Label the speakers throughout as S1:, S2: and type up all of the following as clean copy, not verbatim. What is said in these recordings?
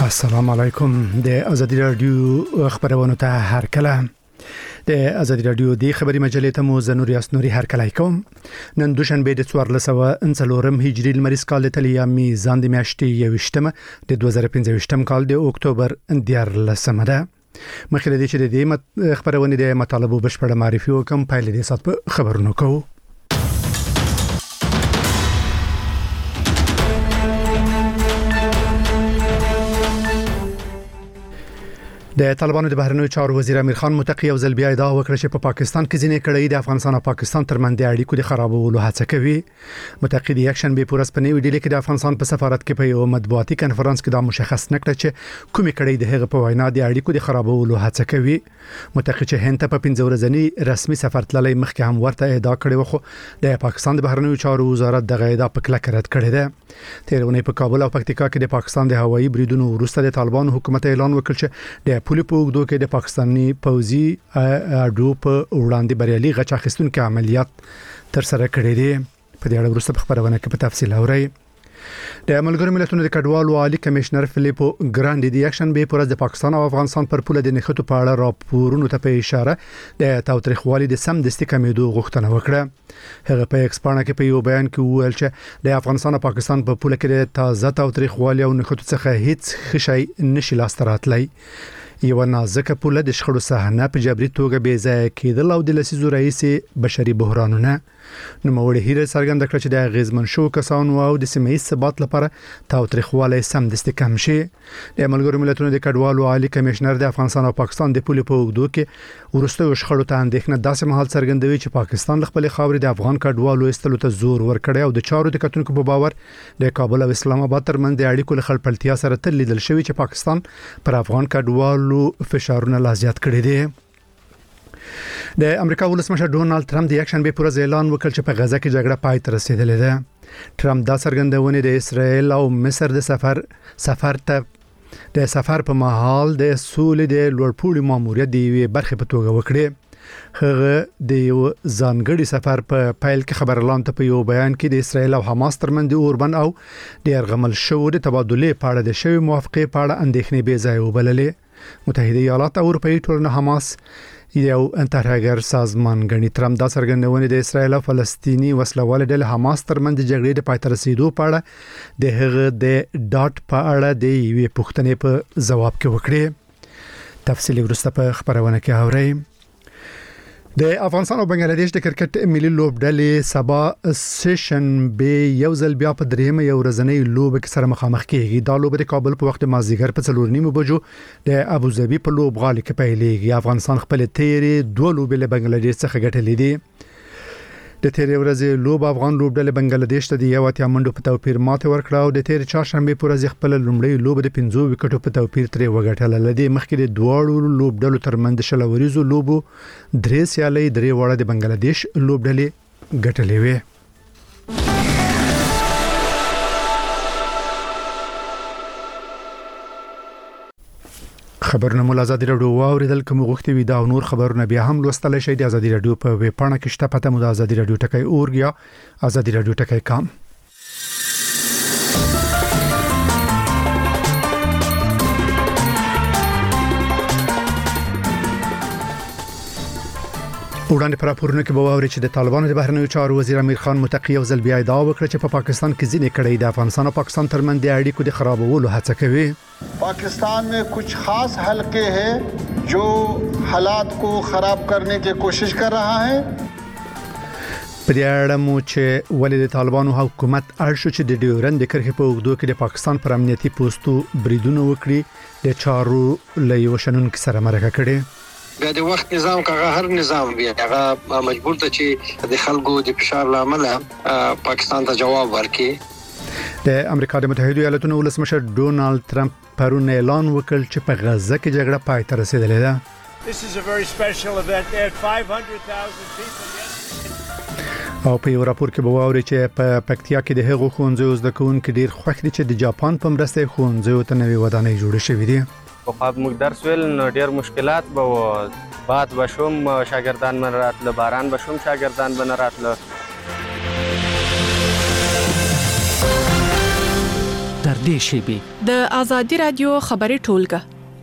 S1: السلام علیکم د ازادي رادیو خبرونه ته هر کله د ازادي رادیو د خبري مجلې ته مو زنور یاسنوري هر کله کوم نن دوشنبه د 1404 هجری لمریز کال د تلیا میزان د میاشتې 28 د 2015 کال د اکتوبر 14 ده مخکې د دې چې د خبرونه د مطالبه بشپړه معرفي وکم پایلې د سات په خبرونو کوو. د طالبانو د بهرنیو چارو وزیر امیر خان متقی او ځل بیا ادعا وکړه چې په پاکستان کې ځینې کړۍ د افغانستان او پاکستان ترمنځ د اړیکو د خرابولو هڅه کوي. متقی د اکشن به پورس پنی ویډیو کې د افغانستان په سفارت کې په یو مطبوعاتي کانفرنس کې دا مشخص نکړه چې کومې کړۍ د هغه په وینا د اړیکو د خرابولو هڅه کوي. متقی چې هند ته په 15 ورځنی رسمي سفر تللی مخکې هم ورته ادعا کړې و خو د پاکستان د بهرنیو چارو وزارت دغه ادعا په کلک رد کړې ده. تیرونه په کابل او پکتیکا کې د پاکستان د هوایي بریدونو وروسته د طالبانو حکومت اعلان وکړ چې د پولي په اوږدو کې د پاکستاني پوځي اډو په وړاندې بریالي غچ اخیستونکو عملیات تر سره کړی دی. په دې اړه وروسته په خبرونه کې په تفصیل اورئ. د ملګرو ملتونو د کډوالو عالی کمشنر فلیپو ګراندي د اکشن به پرز د پاکستان او افغانستان پر پوله د نښتو په اړه راپورونو ته په اشاره د تاوتریخوالي د سم دستي کمیدو غوښتنه وکړه. هغه په ایکسپانه کې په یو بیان کې وویل چې د افغانستان او پاکستان په پوله کې د تازه تاوتریخوالي او نښتو څخه هیڅ خشي نشي لاستراتلی. یو نازکه پوله د شخړو صحنه په جبري توګه بې ځای کېدل او د لسیزو رئیس بشري بحرانونه نوموړي هیله څرګنده کړه چې د غیزمن شو کسانو او د سیمه‌ایز ثبات لپاره تاوتریخوالی سم دستي کم شي. د ملګرو ملتونو د کډوالو عالی کمشنر د افغانستان او پاکستان د پولې په اوږدو کې ورستو شخړو ته اندېښنه داسې مهال څرګندوي چې پاکستان خپل خاورې د افغان کډوالو استلو ته زور ورکړي او د چارو د کتونکو په باور د کابل او اسلام آباد ترمنځ د اړیکو له خلپړتیا سره تل لیدل شوی چې پاکستان پر افغان کډوالو فشارونه لا زیات کړي دي. د امریکا ولسمشر ډونالد ټرمپ د اکشن به پورز اعلان وکړ چې په غزه کې جګړه پای ته رسیدلې ده. ټرمپ دا څرګندونه د اسرائیل او مصر د سفر په مهال د سولې د لوړپوړي ماموریت د یوې برخې په توګه وکړي. هغه د یو ځانګړي سفر په پیل کې خبرلاند ته په یو بیان کې د اسرائیل او حماس ترمنځ د اوربن او د ارغمل شو د تبادله په اړه د شوی موافقه په اړه اندېښنې بې ځای وبللې. متحده ایالات او اروپאי ټولنه حماس یو انترهاګر سازمان غني. ټرمپ دا څرګندونه د اسرائیل او فلسطینی وسلوال ډلې حماس ترمنځ د جګړې د پای ته رسیدو په اړه د هغه د ډاټ په اړه د یوې پوښتنې په جواب کې وکړي. تفصیلی ورسته په خبرونه کې اورئ. د افغانستان او بنگلاديش د کرکټ ملي لوبډلې سبا سیشن به یو ځل بیا په درېمه یو ورځنۍ لوب کې سره مخامخ کیږي. دا لوب د کابل په وخت مازیګر په 4:30 بجو د ابوظبي په لوبغالي کې پیلېږي. افغانستان خپل تیرې دوه لوبې له بنگلاديش څخه ګټلې دي. د تیرې ورځې لوب افغان لوبډلې بنگلاديش ته د 1 منډو په توپیر ماته ورکړه او د تیرې چهارشنبه په ورځ خپل لومړی لوب د 5 وکټو په توپیر ترې وګټله. لدی مخکې د دوه لوبډلو ترمنځ شلوريزو لوبو درې سیالۍ درې وړه د بنگلاديش لوبډلې ګټلې وې. خبرونه مول ازادي رادیو واوریدل کوم غوښتي وي دا نور خبرونه بیا هم لوستل شي د ازادي رادیو په ویب پاڼه کې شته پته مو د ازادي رادیو ټکی اورګ یا ازادي رادیو ټکی کام. وړاندې پر راپورونه کې به واوري چې د طالبانو د بهرنیو چارو وزیر امیر خان متقی او ځل بیا ادعا وکړه چې په پاکستان کې ځینې کړۍ د افغانستان او پاکستان ترمنځ د اړیکو د خرابولو هڅه کوي.
S2: पाकिस्तान में कुछ खास हलके हैं जो हालात को खराब करने की कोशिश कर रहा है.
S1: په دې اړه مو چې ولې د طالبانو حکومت ارشو چې د ډیورند کرښې په اوږدو کې د پاکستان پر امنیتي پوسټو بریدونه وکړي د چارو له یو شنونکو سره مرکه کړي.
S3: د وخت نظام کغه هر نظام بیا هغه مجبور ته چې د خلکو د فشار لامل پاکستان ته جواب ورکړي.
S1: د امریکا د متحده ایالاتونو ولسمشر ډونالد ټرمپ پرون اعلان وکړ چې په غزه کې جګړه پای ته رسیدلې ده.
S4: This is a very special event. There are 500,000 people.
S1: او په یو راپور کې به واوري چې په پکتیا کې د هغو ښوونځیو زده کوونکي ډیر خوښ دي چې د جاپان په مرسته ښوونځیو ته نوې ودانۍ جوړې شوې دي.
S5: په خاط موږ درس ویل نو ډیر مشکلات به و باد بشوم شاګردان من راتله باران بشوم شاګردان بن راتله.
S1: د
S6: تر دې شیبې
S7: د ازادي رادیو خبري ټولګه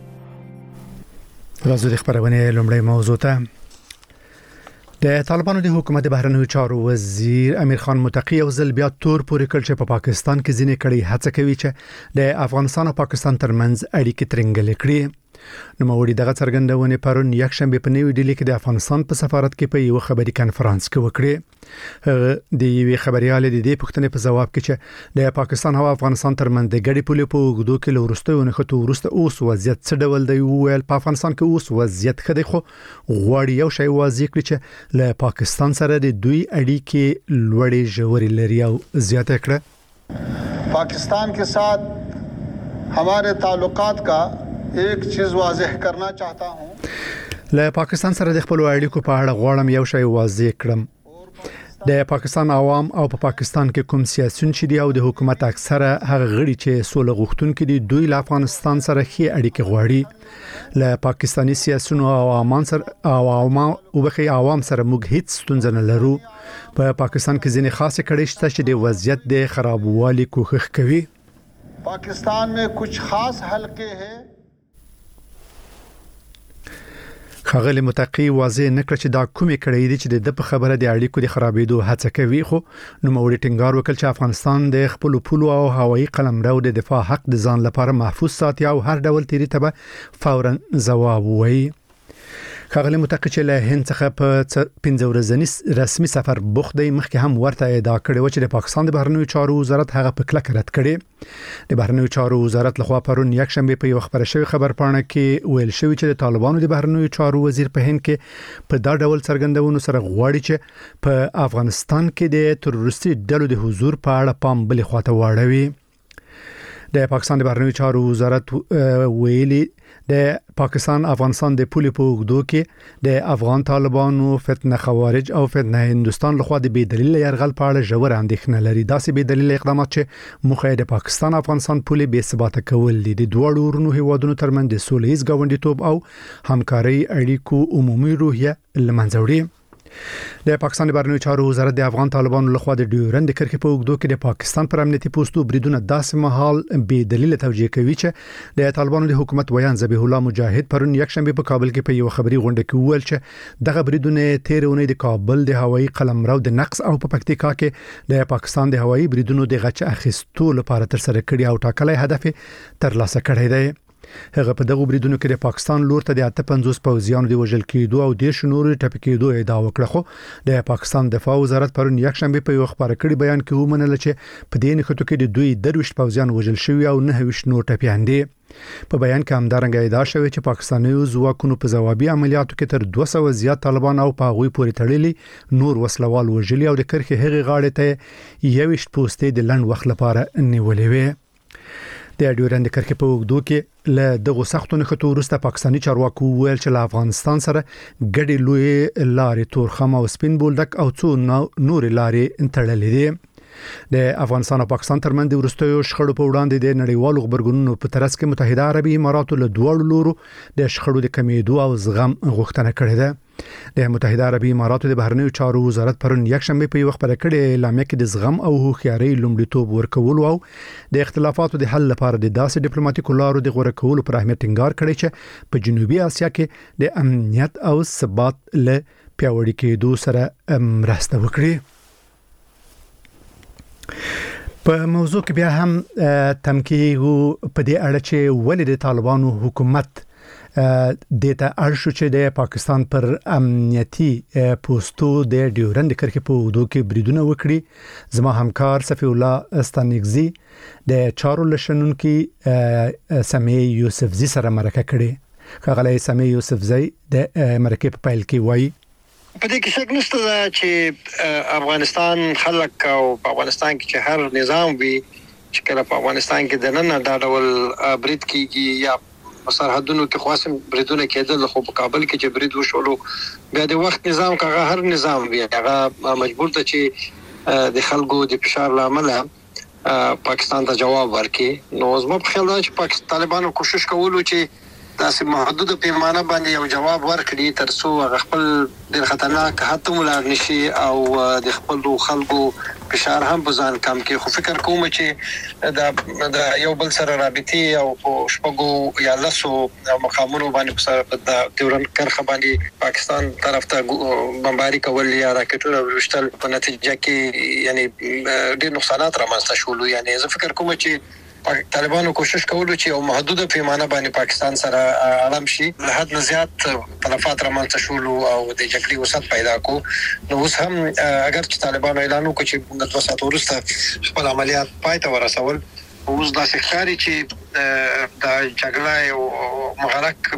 S1: راځو د خبرونه لومړی موضوع ته د طالبانو د حکومت بهرنیو چارو وزیر امیر خان متقی او ځل بیا تور پورې کړ چې په پاکستان کې ځینې کړي هڅه کوي چې د افغانستان او پاکستان ترمنځ اړیکې ترنګلې کړي نو موري دغه څرګندونه پرون یک شنبه په نیو ډیلی کې د افغانستان په سفارت کې په یو خبري کانفرنس کې وکړي د یوې خبريال د دې پوښتنې په جواب کې چې د پاکستان او افغانستان ترمنځ د ګډي پولې په وګړو کې لورستونه خطو ورسته اوس وضعیت څه ډول دی ویل په افغانستان کې اوس وضعیت خدای خو غواړي یو شی واضح کړي چې له پاکستان سره د دوی اړیکې لوړې ژورې لري او زیاته کړه
S2: पाकिस्तान के साथ हमारे ताल्लुकात का एक चीज वाضح करना चाहता हूं
S1: له پاکستان سره د خپل اړیکو په اړه غواړم یو شی واضح کړم د پاکستان عوام او په پاکستان کې کوم سیاسيون چې دی او د حکومت اکثره هغه غړي چې سوله غوښتونکي دي دوی له افغانستان سره ښه اړیکې غواړي له پاکستاني سیاسيون او عوام سره عوام سره موږ هیڅ ستونزه نه لرو په پاکستان کې ځینې خاصه کړي شته چې د وضعیت د خرابوالي کوښښ کوي
S2: पाकिस्तान में कुछ खास हलके हैं
S1: خغلی متقی واضح نکړه چې دا کومې کړې دي چې د په خبره د اړیکو د خرابېدو هڅه کوي خو نو موري ټینګار وکړ چې افغانستان د خپل پولو او هوایي قلمرو د دفاع حق د ځان لپاره محفوظ ساتي او هر ډول تیری ته فورا ځواب وایي خغلی متقی چې له هند څخه په 15 ورځنی رسمي سفر بوخت دی مخکې هم ورته ادعا کړې و چې د پاکستان د بهرنیو چارو وزارت هغه په کلک رد کړي د بهرنیو چارو وزارت لخوا پرون یک شنبه په یو خبره شوی خبر پاڼه کې ویل شوی چې د طالبانو د بهرنیو چارو وزیر په هند کې په دا ډول څرګندونو سره غواړي چې په افغانستان کې د تروریستي ډلو د حضور په اړه پام بل خواته واړوي د پاکستان د بهرنیو چارو وزارت ویلي د پاکستان افغانستان د پولې په وګړو کې د افغان طالبانو فتنه خوارج او فتنه هندستان لخوا د بې دلیل يرغل په اړه ژور اندېښنه لري داسې بې دلیل اقدامات چې مخه د پاکستان افغانستان پولې بې ثبات کول دي د دوه ورونو هیوادونو ترمنځ د سولهییز ګاونډیتوب او همکاري اړیکو عمومي روحیه لمنځوړي د پاکستان د بهرنیو چارو وزارت د افغان طالبانو لخوا د ډیورند کرښې په وګړو کې د پاکستان پر امنیتي پوسټو بریدونه داسې مهال بې دلیل توجیه کوي چې د طالبانو د حکومت ویان ذبیح الله مجاهد پرون یک شنبه په کابل کې په یو خبري غونډه کې ویل چې دغه بریدونه تیرونه د کابل د هوایي قلمرو د نقص او په پکتیکا کې د پاکستان د هوایي بریدونو د غچ اخیستو لپاره تر سره کړي او ټاکلي هدف ترلاسه کړی دی هغه په دغه بریدونو کې د پاکستان لور ته د 55 پوځیانو د وژل کېدو او د شنورو ټپي کېدو ادعا وکړه خو د پاکستان دفاع وزارت پرون یک شنبه په یو خبر کړي بیان کې ومنل چې په دې نخټو کې د دوی درويشت پوځیان وژل شوی او 9 نور ټپيان دي په بیان کې همدارنګه ادعا شوی چې پاکستاني ځواکونو په ځوابي عملیاتو کې تر 200 زیات طالبان او پاغوي پورې تړلي نور وسلوال وژلي او د کرخي هغه غاړې ته یوشت پوسټې د لند وخت لپاره نیولې وي د ډیورند کرښې په وګړو کې له دغه سختونو خطو وروسته پاکستاني چارواکو ویل چې له افغانستان سره ګډي لوی لارې تورخم او سپین بولدک او څو نور لارې تړلې دي د افغانستان او پاکستان ترمنځ د ورستیو شخړو په وړاندې د نړیوالو خبرګونونو په ترڅ کې متحده عربي اماراتو له دوه لورو د شخړو د کمیدو او زغم غوښتنه کړې ده د متحده عربي اماراتو د بهرنیو چارو وزارت پرون یک شنبه په یو خبره کړې اعلامیه کې د زغم او هوښیارۍ لومړیتوب ورکول او د اختلافاتو د حل لپاره د داسې ډیپلوماټیکو لارو د غوړه کولو پر اهمیت ټینګار کړی چې په جنوبي اسیا کې د امنیت او ثبات له پیاوړي کېدو سره مرسته وکړي په موضوع کې بیا هم تمکیږو په دې اړه چې ولې د طالبانو حکومت دته ارشو چې د پاکستان پر امنیتي پوسټو د ډیورند کرښې په وګړو کې بریدونه وکړي زما همکار صفی الله استانګزی د چارو لشنونکو سمي یوسفزی سره مرکه کړي خغلی سمي یوسفزی د مرکه په پیل کې وایي
S3: په دې کې شک نشته چې افغانستان خلک او په افغانستان کې چې هر نظام وي چې کله په افغانستان کې د نن دا ډول برید کیږي یا سرحدونو کې خاصم بریدونه کېدل خو په کابل کې چې برید وشولو بیا د وخت نظام کاغه هر نظام وي هغه مجبور ته چې د خلکو د فشار لامل پاکستان ته جواب ورکړي نو زما په خیال دی چې طالبانو کوشش کولو چې داسې محدود پیمانه باندې یو جواب ورکړي ترڅو خپل ډېر خطرناک حتی ملار نشي او د خپل خلکو فشار هم په ځان کم کې. خو فکر کوم چې دا یو بل سره رابطي او شپږو یا لسو مقامونو باندې په تورن کرخه باندې پاکستان طرف ته بمباري کول یا راکټونه ورشتل په نتیجه کې یعنی ډېر نقصانات رامنځته شول. یعنی زه فکر کوم چې طالبانو کوشش کولو چې یو محدوده پیمانه باندې پاکستان سره عالم شي، له حد نه زیات تلفات رامنځته شول او د جګړې وسعت پیدا کو. نو اوس هم اگر چې طالبانو اعلان وکړي چې د 2 ساعت وروسته خپل عملیات پای ته ورسول، اوس داسې ښکاري چې د جګړې یو مغرق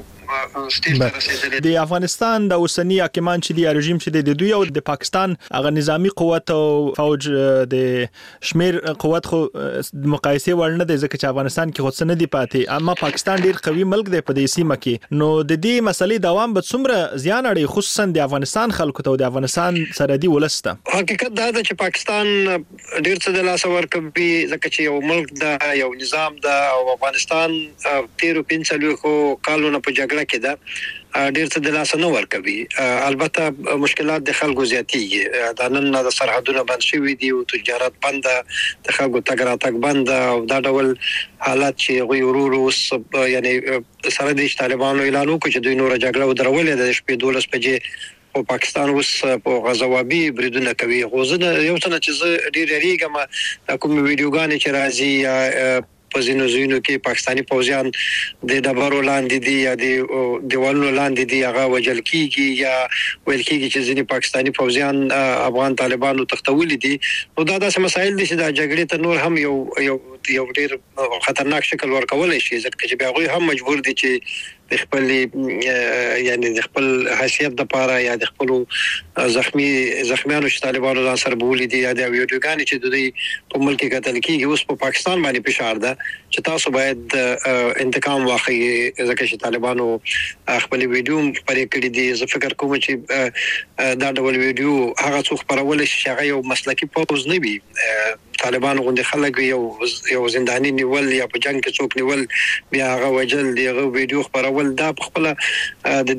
S6: د افغانستان د اوسنی حاکمان چې دی رژیم چې د دوی او د پاکستان هغه نظامی قوت او فوج د شمیر قوت خو مقایسه ورنه د ځکه چې افغانستان کې خو څه نه دی پاتې، اما پاکستان ډیر قوي ملک دی په دې سیمه کې. نو د دې مسلې دوام به څومره زیان اړي خصوصا د افغانستان خلکو ته او د افغانستان سرحدي ولسته؟
S3: حقیقت دا ده چې پاکستان ډیر څه د لاس ورکوي ځکه چې یو ملک دا یو نظام دا او افغانستان 13 کالونه په جګړه کې دا ډیر څه د لاس نه ورکوي. البته مشکلات د خلکو زیاتېږي، دا نن د سرحدونو بند شوي دي او تجارت بند، د خلکو تګ راتګ بند او دا ډول حالات چې غوي ورور اوس یعنی سره د طالبانو اعلان وکړي چې دوی نور جګړه ودرولې د شپې 12 بجې او پاکستان اوس په غزوابي بریدونه کوي. خو زه یو څه چې زه ډیر یریږم کوم ویډیوګانې چې راځي په ځینو کې پاکستاني پوځیان د ډبرو لاندې دي یا د دیوالونو لاندې دي، هغه وجل کیږي یا ویل کیږي چې ځینې پاکستاني پوځیان افغان طالبانو تختولي دي. نو دا داسې مسایل دي چې د جګړې ته نور هم یو ډیر خطرناک شکل ورکولای شي، ځکه چې بیا هغوی هم مجبور دي چې د خپل یعنی د خپل حیثیت لپاره یا د خپل زخمیانو چې طالبانو ځان سره بولي دي یا د ویډیوګانې چې د دوی په ملک کې قتل کیږي، اوس په پاکستان باندې فشار ده چې تاسو باید انتقام واخلئ ځکه چې طالبانو خپل ویډیو پرې کړی دي. زه فکر کوم چې دا ډول ویډیو هغه څوک خپرول شي هغه یو مسلکي پوز نه وي. طالبانو غوندي خلک یو زنداني نیول یا په جنگ کې څوک نیول بیا هغه وجل دی، هغه ویډیو خپرول دا په خپل د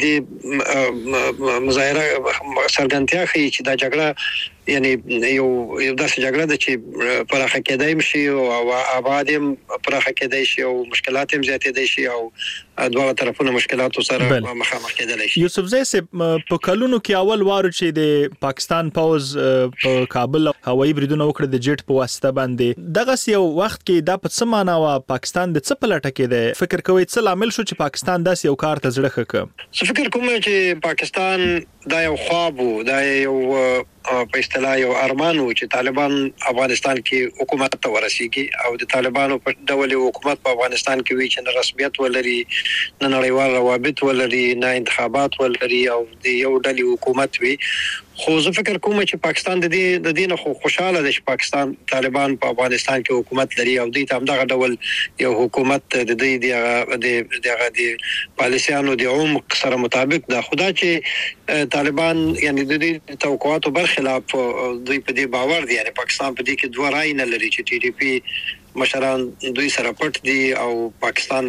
S3: دې مظاهره څرګندتیا ښیي چې دا جګړه یعنی یو داسې جګړه ده چې پراخه کېدای شي او آباد هم پراخه کېدای شي او مشکلات هم زیاتېدای شي او دواړه طرفونه مشکلاتو سره مخامخ کېدلی شي.
S6: یوسف زی صاحب، په کلونو کې اول وارو چې د پاکستان پوز په کابل هوایي بریدونه وکړه د جیټ په واسطه باندې، دغه یو وخت کې دا په څه معنا و پاکستان د څه په لټه کې دی؟ فکر کوئ څه لامل شو چې پاکستان داسې یو کار ته زړه ښه کړ؟
S3: زه فکر کوم چې پاکستان دا یو خواب و، دا یو په اصطلاح یو ارمان و چې طالبان افغانستان کې حکومت ته ورسیږي او د طالبانو په ډول حکومت په افغانستان کې وي چې نه رسمیت ولري، نه نړیوال روابط ولري، نه انتخابات ولري او د یو ډلې حکومت وي. خو زه فکر کوم چې پاکستان د دې نه خوشاله ده چې پاکستان طالبان په افغانستان کې حکومت لري او دوی ته همدغه ډول یو حکومت د دوی د پالیسیانو د عمق سره مطابق ده. خدا چې طالبان یعنی د دې توقعاتو برخلاف دوی په دې باور دي، یعنی پاکستان په دې کې دوه رای نه لري چې ټي ډي پی مشران دوی سره پټ دي او پاکستان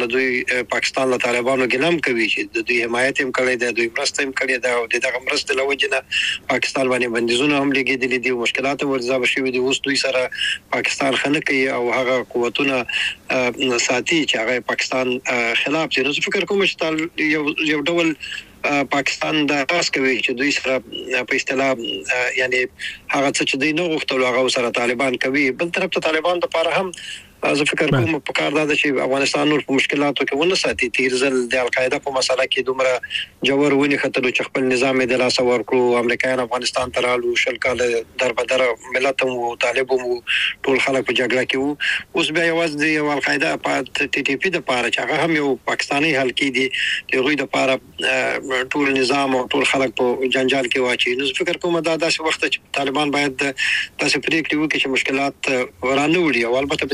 S3: له طالبانو ګلم کوي چې د دوی حمایت هم کړی دی، دوی مرسته هم کړې ده او دغه مرسته له وجې نه پاکستان باندې بندیزونه هم لګېدلي دي او مشکلات هم ورځابه شوي دي. اوس دوی سره پاکستان ښه نه کوي او هغه قوتونه ساتي چې هغه پاکستان خلاف دي. نو زه فکر کوم چې یو ډول پاکستان دا تاسو کوي چې دوی سره په اصطلاح یعنی هغه څه چې دوی نه غوښتل هغه سره طالبان کوي. بل طرف ته طالبان لپاره هم زه فکر کوم په کار دا چې افغانستان نور په مشکلاتو کې ونه ساتي. تیر ځل د القاعده په مسله کې دومره جوړ ونی خطر چې خپل نظام د لاس ورکړو، امریکایان افغانستان ته رالو، شل کاله دربدر ملت او طالب او ټول خلک په جګړه کې وو. اوس بیا یوازې د القاعده په ټي ټي پی د پاره چې هغه هم یو پاکستاني حل کې دي د غوي د پاره ټول نظام او ټول خلک په جنجال کې واچي. نو فکر کوم دا داسې وخت چې طالبان باید داسې پریکړې وکړي چې مشکلات ورانه وړي او البته په دې کې شک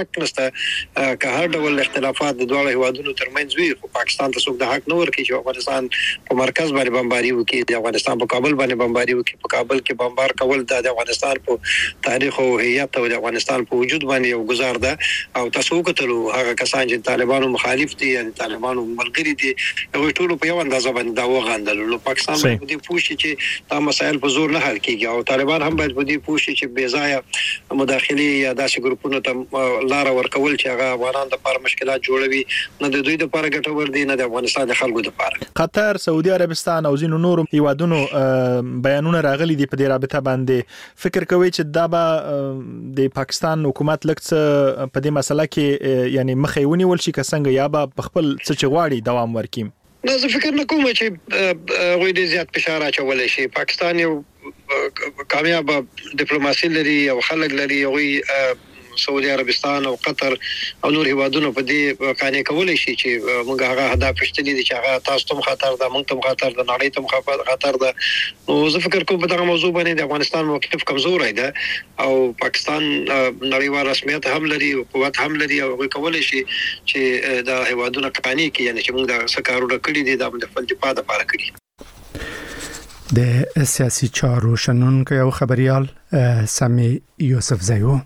S3: شک نشته که هر ډول اختلافات د دوه هیوادونو ترمنځ وي خو پاکستان ته څوک د حق نه ورکړي چې افغانستان په مرکز باندې بمباري وکړي د افغانستان په کابل باندې بمباري وکړي په کابل کې بمبار کول د افغانستان په تاریخ او هویت او د افغانستان په وجود باندې یو گزار ده او تاسو وکړو هغه کسان چې طالبانو مخالف دي یا طالبانو ملګری دي هغه ټول په یو اندازه باندې دا وغندل نو پاکستان باندې دې پوښتنه چې دا مسایل په زور نه حل کیږي او طالبان هم باید دې پوښتنه چې بې ځای مداخله یا داسې ګروپونو ته لار ورکول چې هغه افغانان د لپاره مشکلات جوړوي نه د دوی لپاره ګټور دي نه د افغانستان د خلکو لپاره.
S6: قطر، سعودي عربستان او ځینو نورو هیوادونو بیانونه راغلي دي په دې رابطه باندې فکر کوي چې دا به د پاکستان حکومت لکه په دې مسله کې یعنی مخې ونیول شي که څنګه یا به خپل څه چې غواړي دوام ورکړي؟
S3: نو زه فکر نه کوم چې غوی دې زیات فشار اچولای شي. پاکستان یو کامیاب ډیپلوماسي لري او خلک لري غوی سعودي عربستان او قطر او نور هیوادونو په دې قانې کولای شي چې موږ هغه هدف پښتني دي چې هغه تاسو ته خطر ده موږ ته خطر ده نړۍ ته خطر ده. نو زه فکر کوم په دغه موضوع باندې د افغانستان موقف کمزور دی او پاکستان نړیوال رسمیت هم لري او قوت هم لري او کولای شي چې د هیوادونو قانې کې یعنی چې موږ د سکارو کړی دي د خپل دفاع لپاره کړی.
S1: د سیاسي چارو شنونکو او خبريال سامي یوسف زیو.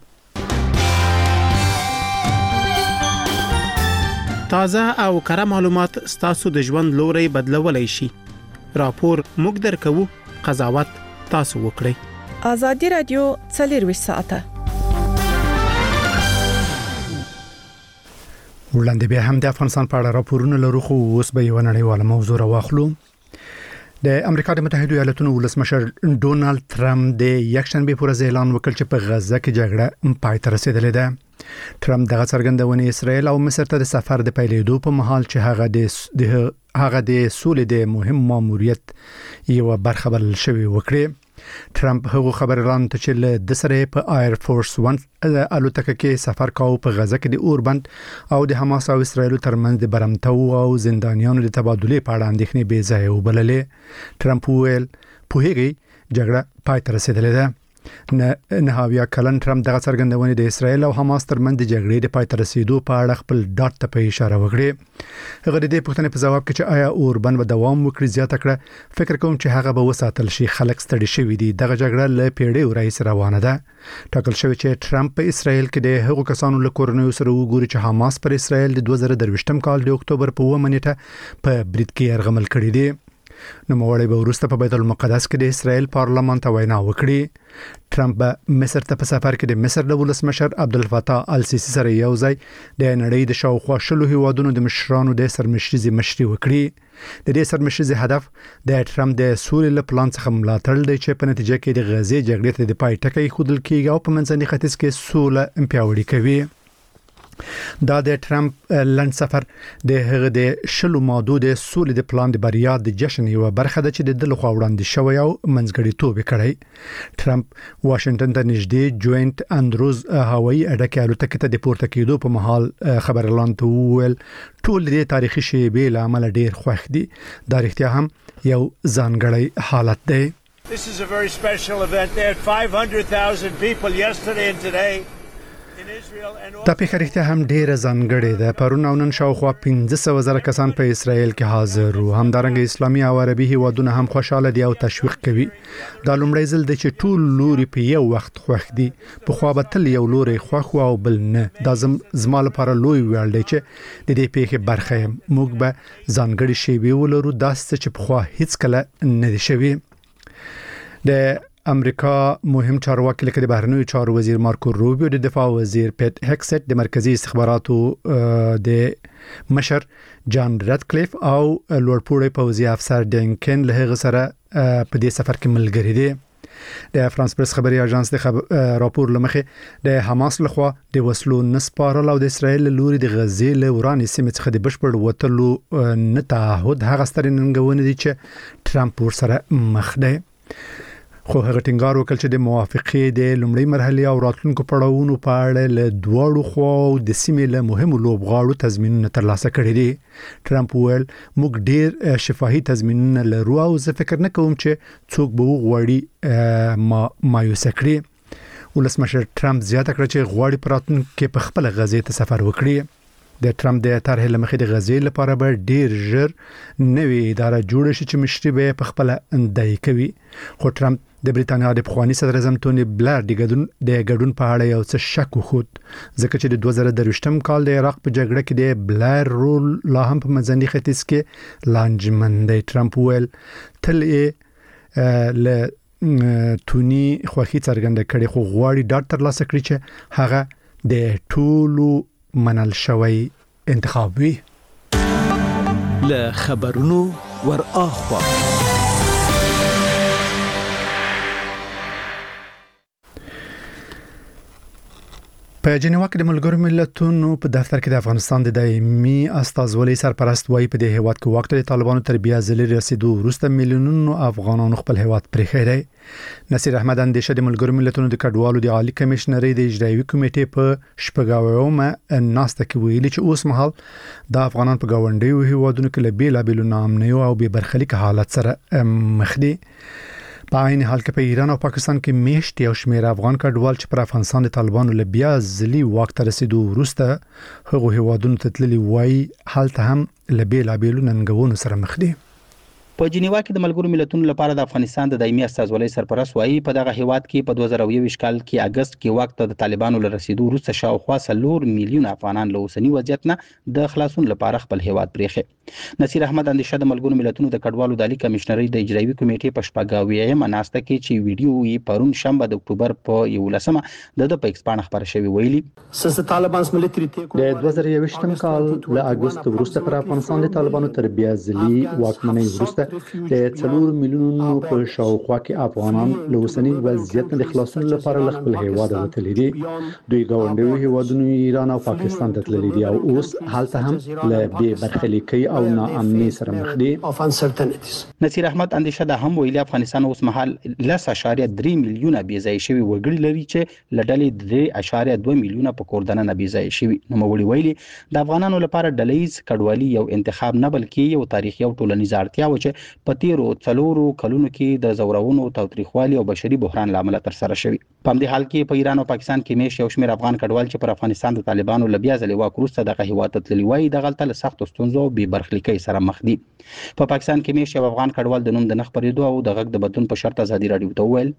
S8: تازه او کره معلومات ستاسو د ژوند لوري بدلولای شي. راپور موږ درکو، قضاوت تاسو وکړئ.
S7: ازادي رادیو 24 ساعته.
S1: وړاندې به هم د افغانستان په اړه راپورونه لرو خو اوس به یو نړیواله موضوع راوخلو. د امریکا د متحده ایالاتونو ولسمشر ډونالد ترامپ د یکشنبه پر ورځ اعلان وکړ چې په غزه کې جګړه پای ته رسیدلې ده. ترامپ دغه څرګندونه اسرائیل او مصر ته د سفر د پیلېدو په مهال چې هغه د سولې د مهم ماموریت یو برخه بلل شوی وکړي. ترامپ هغه خبر اعلان ته چې د سره په ایر فورس 1 الوتکه کې سفر کاوه په غزه کې د اوربند او د حماس او اسرائیل ترمنځ د برمتو او زندانیانو د تبادلې په اړه اندېښنې بې ځای وبللې. ترامپ ویل په هغه جګړه پای ته رسیدلې ده. نهاویا کلن ترامپ دغه څرګندونه د اسرائیل او حماس ترمنځ د جګړې د پای ته رسیدو په اړه خپل ډاټ ته په اشاره وکړه. هغه د دې پوښتنې په ځواب کې چې آیا اوربند به دوام وکړي زیاته کړه فکر کوم چې هغه به وساتل شي. خلک ستړي شوي دي. دغه جګړه له پیړیو راهیسې روانه ده. ټاکل شوی چې ترامپ په اسرائیل کې د هغو کسانو له کورنیو سره وګوري چې حماس پر اسرائیل د 2023 کال د اکتوبر په 1 نیټه په برید کې یرغمل کړی دی. نو موړی به ورسته په بیت المقدس کې د اسرائیل پارلمان ته وینا وکړي. ترامپ به مصر ته په سفر کې د مصر د ولسمشر عبدالفتاح السیسی سره یو ځای د نړۍ د شاوخوا شلو هیوادونو د مشرانو د سرمشريزي مشري وکړي. د دې سرمشريزي هدف د ترامپ د سولې له پلان څخه ملاتړ دی چې په نتیجه کې د غزې جګړې ته د پای ټکی خودل کېږي او په منځني ختیځ کې سوله پیاوړې کوي. دا د ترامپ لند سفر د هغه د شلو ماده د سولې د پلان د بریا د جشن یو برخه ده چې د دل خو وړاندې شوی او منځګړیتوب کړی. ترامپ واشنگټن ته نږدې جوینټ اندروز هوایي اډه الوتکه ته د پورته کېدو په مهال خبر اعلان ته وویل ټول د تاریخي شیبې له عمل ډیر خوښ دي. دا رښتیا هم یو ځانګړی حالت دی.
S4: This is a very special event. There are 500,000 people yesterday and today.
S1: دا په اړتیا هم ډیره ځانګړې ده. پرون او نن شاوخوا 15,000 کسان په اسرائیل کې حاضر وو. همدارنګه اسلامي او عربي هیوادونه هم خوشاله دي او تشویق کوي. دا لومړی ځل دی چې ټول لوري په یو وخت خوښ دي. په خو به تل یو لوري خوښ او بل نه. دا زما لپاره لوی ویل دی چې د دې پیښې برخه یم. موږ به ځانګړي شی ولرو داسې چې په خو هیڅ کله نه دي شوی. د امریکا مهم چارواکي لکه د بهرنیو چارو وزیر مارکو روبیو، د دفاع وزیر پیټ هکسټ، د مرکزی استخباراتو د مشر جان ریډکلیف او لوړپوړی پوځي افسر ډینکن له هغه سره په دې سفر کې ملګری دي. د فرانس پریس خبري اژانس د راپور لمخې د حماس لخوا د وسلو نسپارل او د اسرائیل لوري د غزې له ورانې سیمې څخه د بشپړ وټلو نه تعهد هغه ستر ننګونې دي چې ترامپ ورسره مخ دی. خو هغه ټینګار وکړ چې د موافقې د لومړۍ مرحله او راتلونکو پړاوونو په اړه له دوړو خو د سیمې له مهمو لوبغاړو تضمینونه ترلاسه کړي دي. ترامپ ویل موږ ډیر شفاهي تضمینونه لرو او زه فکر نه کوم چې څوک به وغواړي مایوسه کړي. ولسمشر ټرمپ زیاته کړه چې غواړي پراتونکو په خپل غزې ته سفر وکړي. د ټرمپ د طرح لمخې د غزې لپاره به ډیر ژر نوې اداره جوړ شي چې مشري به په خپل اندای کوي. خو ټرمپ د بریتانیا د پخوانی صدر اعظم ټونی بلر د ګډون په اړه یو څه شک وخود ځکه چې د 2023م کال د عراق په جګړه کې د بلر رول لا هم په منځني ختیځ کې لانجمن دی. ټرمپ ویل تل له تونی خوخي څرګنده کړي خو غواړي ډاکټر ترلاسه کړي چې هغه د ټولو منل شوی انتخاب وي.
S9: له خبرونو ور اخوا
S1: په جنیوا کې د ملګرو ملتونو په دفتر کې د افغانستان د دایمي استازولۍ سرپرست وایي په دې هیواد کې وخت د طالبانو تر بیا ځلې رسیدو وروسته میلیونونو افغانانو خپل هیواد پرېښی دی. نصیر احمد اندیشه د ملګرو ملتونو د کډوالو د عالی کمشنرۍ د اجرایوي کمیټې په شپږاومه ناسته کې ویلي چې اوس مهال د افغانان په گاونډیو هیوادونو کې له بیلابیلو ناامنیو او بې برخلیک حالت سره مخ دي. په عین حال کې په ایران او پاکستان کې میشت یو شمېر افغان کډوال چې پر افغانستان د طالبانو له بیا ځلي واک ته رسیدو وروسته هغه هیوادونو ته تللي وایي هلته هم له بیلابیلو ننګونو سره مخ دي.
S10: په جنیوا کې د ملګرو ملتونو لپاره د افغانستان د دایمي استازولۍ سرپرست وایي په دغه هیواد کې په 2021 کال کې اگست کې وخت د طالبانو له رسیدو وروسته شاوخوا 4 میلیون افغانان له اوسنی وضعیت نه د خلاصون لپاره خپل هیواد پرېښی. نصیر احمد اندیشه د ملګرو ملتونو د کډوالو د عالی کمشنرۍ د اجرایوي کمیټې په شپږاومه ناسته کې چې ویډیو یې پرون شنبه د اکتوبر په 11مه د په ایکسپان خبر شوی ویلي
S1: د 2021م کال له اگست وروسته پر افغانستان د طالبانو تر بیا ځلي واکمنۍ وروسته د 4 میلیونونو په شاوخوا کې افغانان له اوسنی وضعیت نه د خلاصون لپاره خپل هیواد وتلي دي. دوی ګاونډیو هیوادونو ایران او پاکستان ته تللي دي او اوس حالت هم له بې برخلیکۍ او ناامنۍ سره مخ دي.
S10: نصیر احمد اندیشه د هم ویلي افغانستان اوس مهال 10.3 میلیونه بې ځای شوي وګړي لري چې لډلې 3.2 میلیونه په کوردنه نه بې ځای شوي. نو وړي ویلي د افغانانو لپاره ډلهیز کډوالي یو انتخاب نه بلکې یو تاریخي او ټولنیز اړتیا و چې په تیرو 4 کلونو کې د زورونو تاوتریخوالي او بشري بحران لامل تر سره شوی. په همدې حال کې په ایران او پاکستان کې میش یو شمېر افغان کډوال چې پر افغانستان د طالبانو له بیا ځلې واک وروسته دغه هیواد ته تللي وایي د غلطه له سختو ستونزو او بې برخلیکۍ سره مخ دي. په پاکستان کې میش یو افغان کډوال د نوم د نخ پرېدو او د غږ د بدلون په شرط ازادي راډیو ته وویل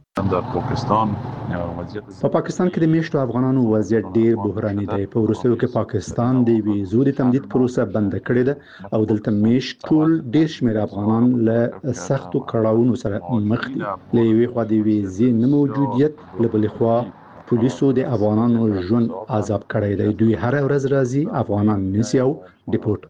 S1: په پاکستان کې د میشتو افغانانو وضعیت ډیر بحراني دی. په وروستیو کې پاکستان د ویزو د تمدید پروسه بند کړې ده او دلته میش ټول ډیر شمېر افغانان له سختو کړهونو سره مخ دي. له یوې خوا د ویزې نه موجودیت، له بلې خوا پولیسو د افغانانو ژوند عذاب کړی دی. دوی هر ورځ راځي افغانان نیسي او ډیپورټ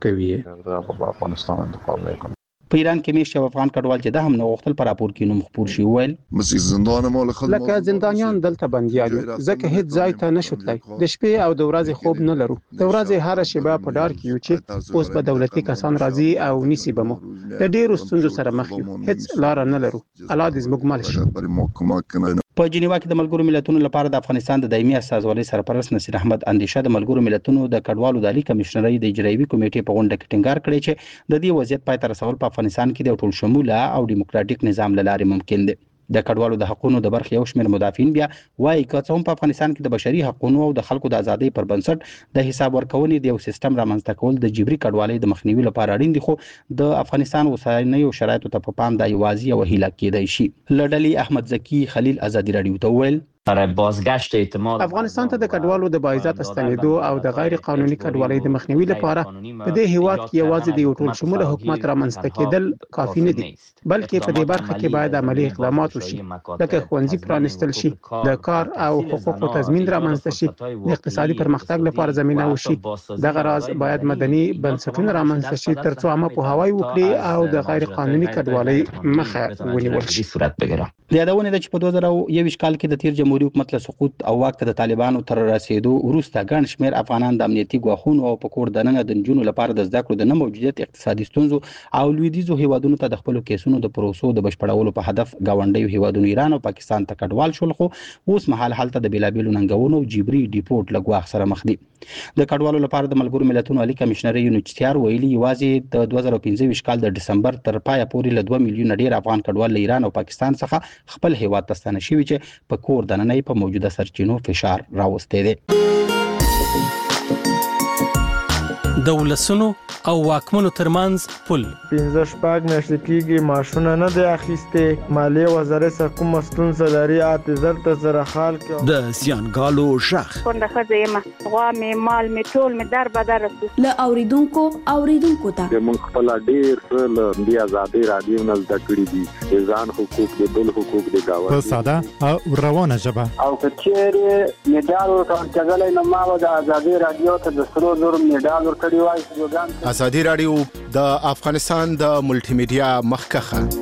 S1: کوي.
S10: په ایران کې میش یو افغان کډوال چې د هم نو غختل پر راپور کې نوم خبر شي ویل
S8: لکه زندانیان دلته بنديان ځکه هیڅ ځای ته نشو تلای. د شپې او د ورځې خوب نه لرو. د ورځې هر شیبه په ډار کې یو چې اوس به دولتي کسان راځي او نیسی بمو. د ډیرو ستونزو سره مخ یو. هیڅ لار نه لرو. الله دې زموږ مل شي.
S10: په جنیوا کې د ملګرو ملتونو لپاره د افغانستان د دایمي استازولۍ سرپرست نصیر احمد اندیشه د ملګرو ملتونو د کډوالو د عالی کمشنرۍ د اجرایوي کمیټې په غونډه کې ټینګار کړی چې د دې وضعیت پای ته رسول په افغانستان کې د ټول شموله او دیموکراتیک نظام لاره ممکن دی. د کډوالو د حقوقو د برخې یو شمېر مدافعین بیا وايي که څه هم په افغانستان کې د بشري حقوقو او د خلکو د ازادۍ پر بنسټ د حساب ورکونې د یو سیستم رامنځته کول د جبري کډوالۍ د مخنیوي لپاره اړین دي، خو د افغانستان اوسنیو شرایطو ته په پام د یوازې او هیله کېدای شي. لړلي احمد زکی خلیل ازادي راډیو ته ویل
S8: افغانستان ته د کډوالو د باعزت ستنېدو او د غیر قانوني کډوالۍ د مخنیوي لپاره په دې هیواد کې یوازې د یو ټول شموله حکومت رامنځته کېدل کافي نه دي، بلکې په دې برخه کې باید عملی اقدامات وشي، لکه ښوونځي پرانیستل شي، د کار او حقوقو تضمین رامنځته شي، د اقتصادي پرمختګ لپاره زمينه وشي. دغه راز باید مدني بنسټونه رامنځته شي ترڅو عامه پوهاوی وکړي او د غیر قانوني کډوالۍ مخه ونیول شي.
S10: د یادونه ده چې په 2021 کال کې د تیر جمهوریت حکومت له سقوط او واک ته د طالبانو تر رسیدو وروسته ګڼ شمېر افغانان د امنیتي ګواښونو او په کور دننه د نجونو لپاره د زده کړو د نه موجودیت، اقتصادي ستونزو او لویدیځو هیوادونو ته د خپلو کیسونو د پروسو د بشپړولو په هدف ګاونډیو هیوادونو ایران او پاکستان ته کډوال شول، خو اوس مهال هلته د بیلابیلو ننګونو او جبري ډیپورټ له ګواښ سره مخ دي. د کډوالو لپاره د ملګرو ملتونو عالی کمشنر یونیچتیار ویلي یوازې د 2015 کال د دسمبر تر پایه پورې له 2 میلیون ډیر افغان کډوال له ایران او پاکستان څخه خپل هیواد ته ستنه شوي چې په کور دننه په موجوده سرچینو فشار راوستي دي.
S9: د ولسونو او واکمنو ترمنځ پل
S11: 15 میاشتې کېږي ماشونه نه دی اخیسته مالیه وزارت څخه کوم ستونزه لري اعتذار ته سره حال کې
S9: د زیانګالو ژغ
S12: څنګه خځې ما غوا می مال می ټول می در بدر له اوریدونکو ته
S13: موږ خپل ډیر څه د آزادي رادیو نه زده کړی دي ځان حقوق د بل حقوق د گاوه
S14: په ساده او روانه ژبه
S15: او کچېره میډال ورکړل کېږي نو ما د آزادي رادیو ته د 300 میډال ورکړی وای.
S16: آزادي رادیو د افغانستان د ملټي میډیا مخکخه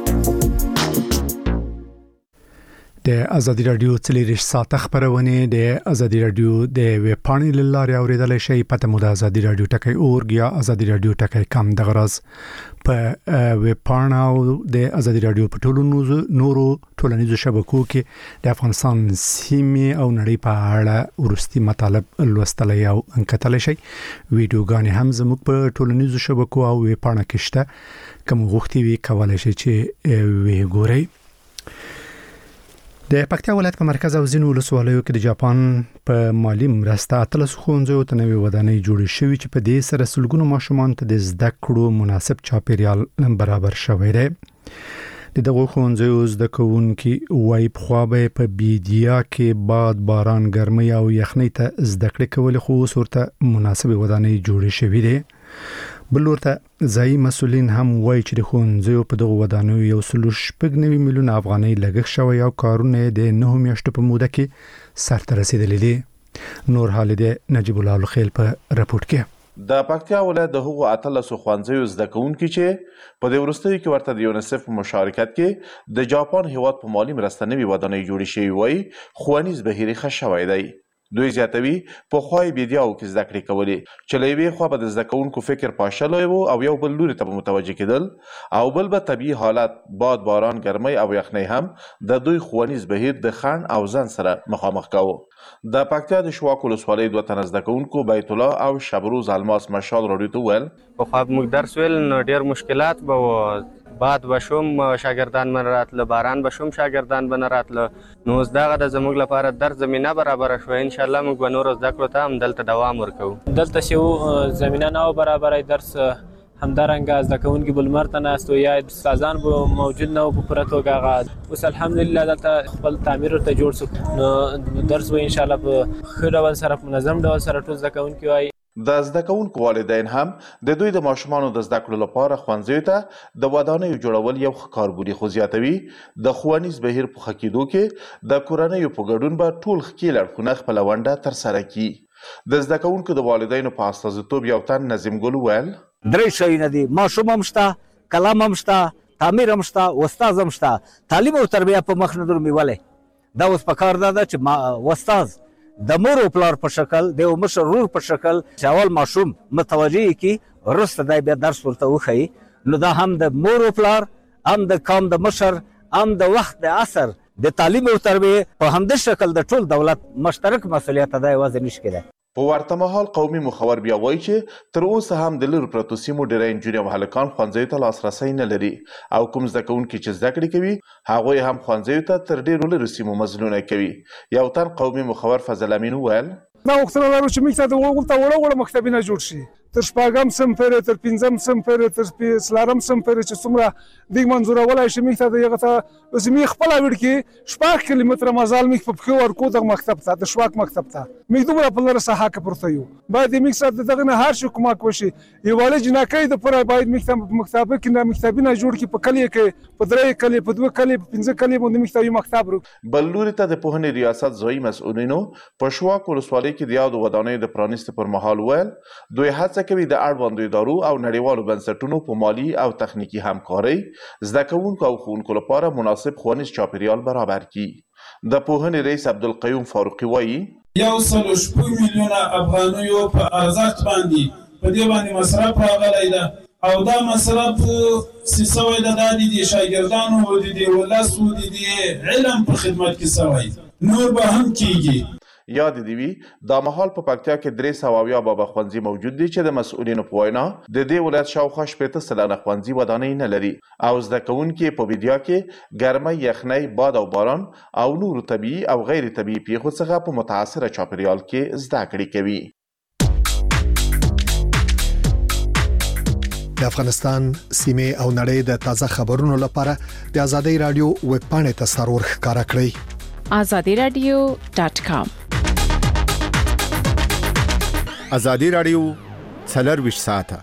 S1: د آزادي رادیو 24 ساعت خبرونه د آزادي رادیو د ویب پاڼې لاره اوریدل شي پته مو د آزادي رادیو ټکی اورګ یا آزادي رادیو ټکی کم د غرض په ویب پاڼه او د آزادي رادیو په ټولو نورو ټولنیزو شبکو کې د افغانستان سیمې او نړۍ په اړه ورستي مطالب لوستل او انکتل شي. ویډیوګانې هم زموږ په ټولنیزو شبکو او ویب پاڼه کې شته کوم غوښتي وی کولای شي چې وی ګورئ. د پکتیا ولایت په مرکز او ځینو ولسوالیو کې د جاپان په مالی مرسته اتلس ښوونځیو ته نوې ودانۍ جوړې شوې چې په دې سره سلګونو ماشومان ته د زده کړو مناسب چاپیریال برابر شوی دی. د دغه ښوونځیو زده کوونکي وایي پخوا به په بیدیا کې باد باران ګرمۍ او یخنۍ ته زده کړې کولې خو اوس ورته مناسب ودانۍ جوړې شوې دي. بل ورته ځایي مسؤلین هم وایي چې د ښوونځیو په دغه ودانیو 1.9 میلیون افغانۍ لګښت شوی او کارونه د 9 میاشتو په موده کې سرته رسیدلي دي. نور حال د نجیب الله الخیل په راپورټ کې
S17: د پکتیا ولایت د هغو اتلسو ښوونځیو زده کوونکي چې په دې وروستیو کې ورته د یونیسف په مشارکت کې د جاپان هیواد په مالي مرسته نوې ودانۍ جوړې شوې وایي ښوونیز بهیر ښه شوی دی. دوی زیاتوي په خوای بیدیاو کې زده کړې کولې چې له یوې خوا به د زده کوونکو فکر پاشلی و او یو بل لوري ته به متوجه کېدل او بل به طبیعي حالت باد باران ګرمۍ او یخنۍ هم د دوی ښوونیز بهیر د خنډ او ځنډ سره مخامخ کوو. د پکتیا د شواک ولسوالۍ 2 تنه زده کوونکو بیت الله او شبروز الماس مشال راډیو ته ویل
S5: پخوا موږ درس ویل نو ډېر مشکلات به باد بشوم شاګردان من راتله باران بشوم شاګردان بن راتله نو اوس دغه د زموږ لپاره در زمينه برابر شوه ان شاء الله موږ به نور زده کړو ته هم دلته دوام ورکوو.
S18: دلته شو زمينه نه برابرای درس همدارنګه زده کوونکي بلمر ته ناستو یا استادان به موجود نه په پوره توګه غا اوس الحمدلله دلته خپل تعمیر ته جوړ شو نو درس به ان شاء الله په ښه ډول سره په منظم ډول سره ټول زده کوونکي وایي.
S17: د زده کوونکو والدین هم د دوی د ماشومانو د زده کړو لپاره ښوونځیو ته د ودانیو جوړول یو ښه کاربوري خو زیاتوي د ښوونیز بهیر په ښه کېدو کې د کورنیو په ګډون به ټول ښکیل اړخونه خپله ونډه ترسره کړي. د زده کوونکو د والدینو په استازیتوب یو تن نظیم ګل وویل
S19: درې شیونه دي ماشوم هم شته کلام هم شته تعمیر هم شته استاد هم شته تعلیم او تربیه په مخ نه درومي ولې دا اوس پکار ده چې استاد د مور او پلار په شکل د مشر رور په شکل چې اول ماشوم متوجه کی ورسته د بیا درس ورته وخی نو دا هم د مور او پلار هم د قوم د مشر هم د وخت د عصر د تعلیم او تربیه په همد شکل د ټول دولت مشترک مسؤلیت ادا وځي نشي کېده.
S17: په ورته مهال قومي مخور بیا وایي چې تر اوسه هم د لرو پرتو سیمو ډېری نجونې او هلکان ښوونځیو ته لاسرسی نه لري او کوم زده کوونکي چې زده کړې کوي هغوی هم ښوونځیو ته تر ډېرو لرو سیمو مزلونه کوي. یو تن قومي مخور فضل امین وویل
S20: دا غوښتنه لرو چې موږ ته د وړه مکتبونه جوړ شي تر شپږم صنف پورې تر پنځم صنف پورې تر څلورم صنف پورې چې څومره دوی منظورولای شي موږ ته د هغه ته زموږ خپل وړ کې شپږ کیلومتره مزال موږ په پښو ورکو د مکتب ته د شواک مکتب ته موږ دومره په لاره ساحه کې پروت یو باید موږ سره دغه نه هر شي کومک وشي یو ولې جنکۍ د پوره باید موږ ته مکتب کې نه مکتبونه جوړ کې په کلی کې په درې کلی په دوه کلی په پنځه کلی باندې موږ ته یو مکتب ورو.
S17: بل لوري ته د پوهنې ریاست ځایي مسؤلینو په شواک ولسوالۍ کې د یادو ودانیو د پرانیستو پر مهال ویل دوی هڅه کوي د اړوندو ادارو او نړیوالو بنسټونو په مالی او تخنیکی همکارۍ زده کوونکو او ښوونکو لپاره مناسب ښوونیز چاپیریال برابر کړي. د پوهنې رئیس عبدالقیوم فاروقي وایي
S21: 1.8 میلیونه افغانیو په ارزښت باندې په دې باندې مصرف راغلی ده او دا مصرف سوی ده د شاګردانو د ولسو د علم په خدمت کې سوی نور به هم کیږي.
S17: یاد دی وی دا مهال په پکتیا کې 300 بابا ښوونځي موجود دي چې د مسؤلینو په وینا د دې ولایت شاوخوا 80 سلنه ښوونځي ودانۍ نه لري او زده کوونکي په ویډیا کې ګرمۍ یخنۍ باد او باران او نور طبيعي او غیر طبيعي پیښو څخه په متاثره چاپیریال کې زده کړې کوي.
S2: د افغانستان سیمه او نړۍ د تازه خبرونو لپاره د ازادي رادیو ویب پاڼې ته سرور ښکارا کړئ
S7: azadiradio.com.
S16: ازادي رادیو 24 ساعته.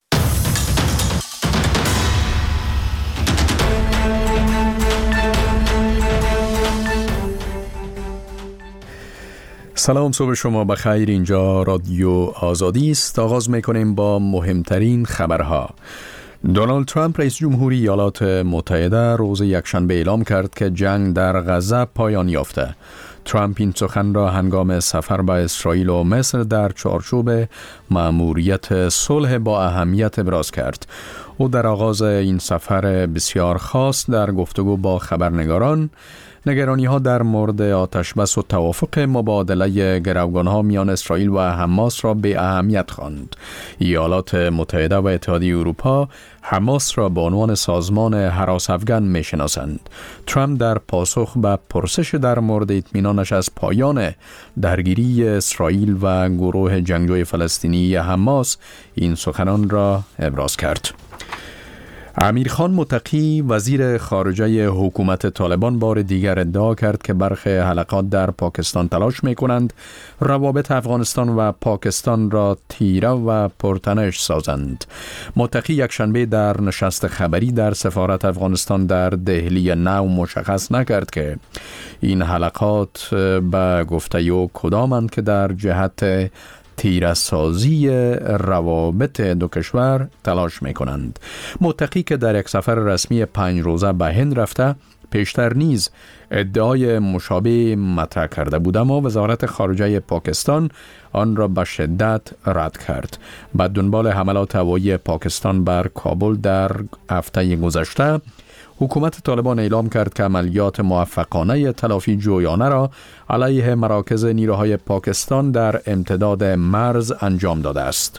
S22: سلام، صبح شما بخیر. اینجا رادیو آزادی است. آغاز میکنیم با مهمترین خبرها. دونالد ترامپ رئیس جمهوری ایالات متحده روز یکشنبه اعلام کرد که جنگ در غزه پایان یافته. ترامپ این سخن را هنگام سفر به اسرائیل و مصر در چارچوب مأموریت صلح با اهمیت ابراز کرد. او در آغاز این سفر بسیار خاص در گفتگو با خبرنگاران نگرانی‌ها در مورد آتشبس و توافق مبادله گروگان‌ها میان اسرائیل و حماس را به اهمیت خواند. ایالات متحده و اتحادیه اروپا حماس را به عنوان سازمان هراس افغان می‌شناسند. ترامپ در پاسخ به پرسش در مورد اطمینانش از پایان درگیری اسرائیل و گروه جنگجوی فلسطینی حماس این سخنان را ابراز کرد. امیرخان متقی وزیر خارجه حکومت طالبان بار دیگر ادعا کرد که برخی حلقات در پاکستان تلاش می‌کنند روابط افغانستان و پاکستان را تیره و پرتنش سازند. متقی یکشنبه در نشست خبری در سفارت افغانستان در دهلی نو مشخص نکرد که این حلقات به گفته او کدامند که در جهت تیره‌سازی روابط دو کشور تلاش می‌کنند. متقی که در یک سفر رسمی 5 روزه به هند رفته پیشتر نیز ادعای مشابه مطرح کرده بود، اما وزارت خارجه پاکستان آن را به شدت رد کرد. بعد دنبال حملات هوایی پاکستان بر کابل در هفته گذشته حکومت طالبان اعلام کرد که عملیات موفقانه تلافی جویانه را علیه مراکز نیروهای پاکستان در امتداد مرز انجام داده است.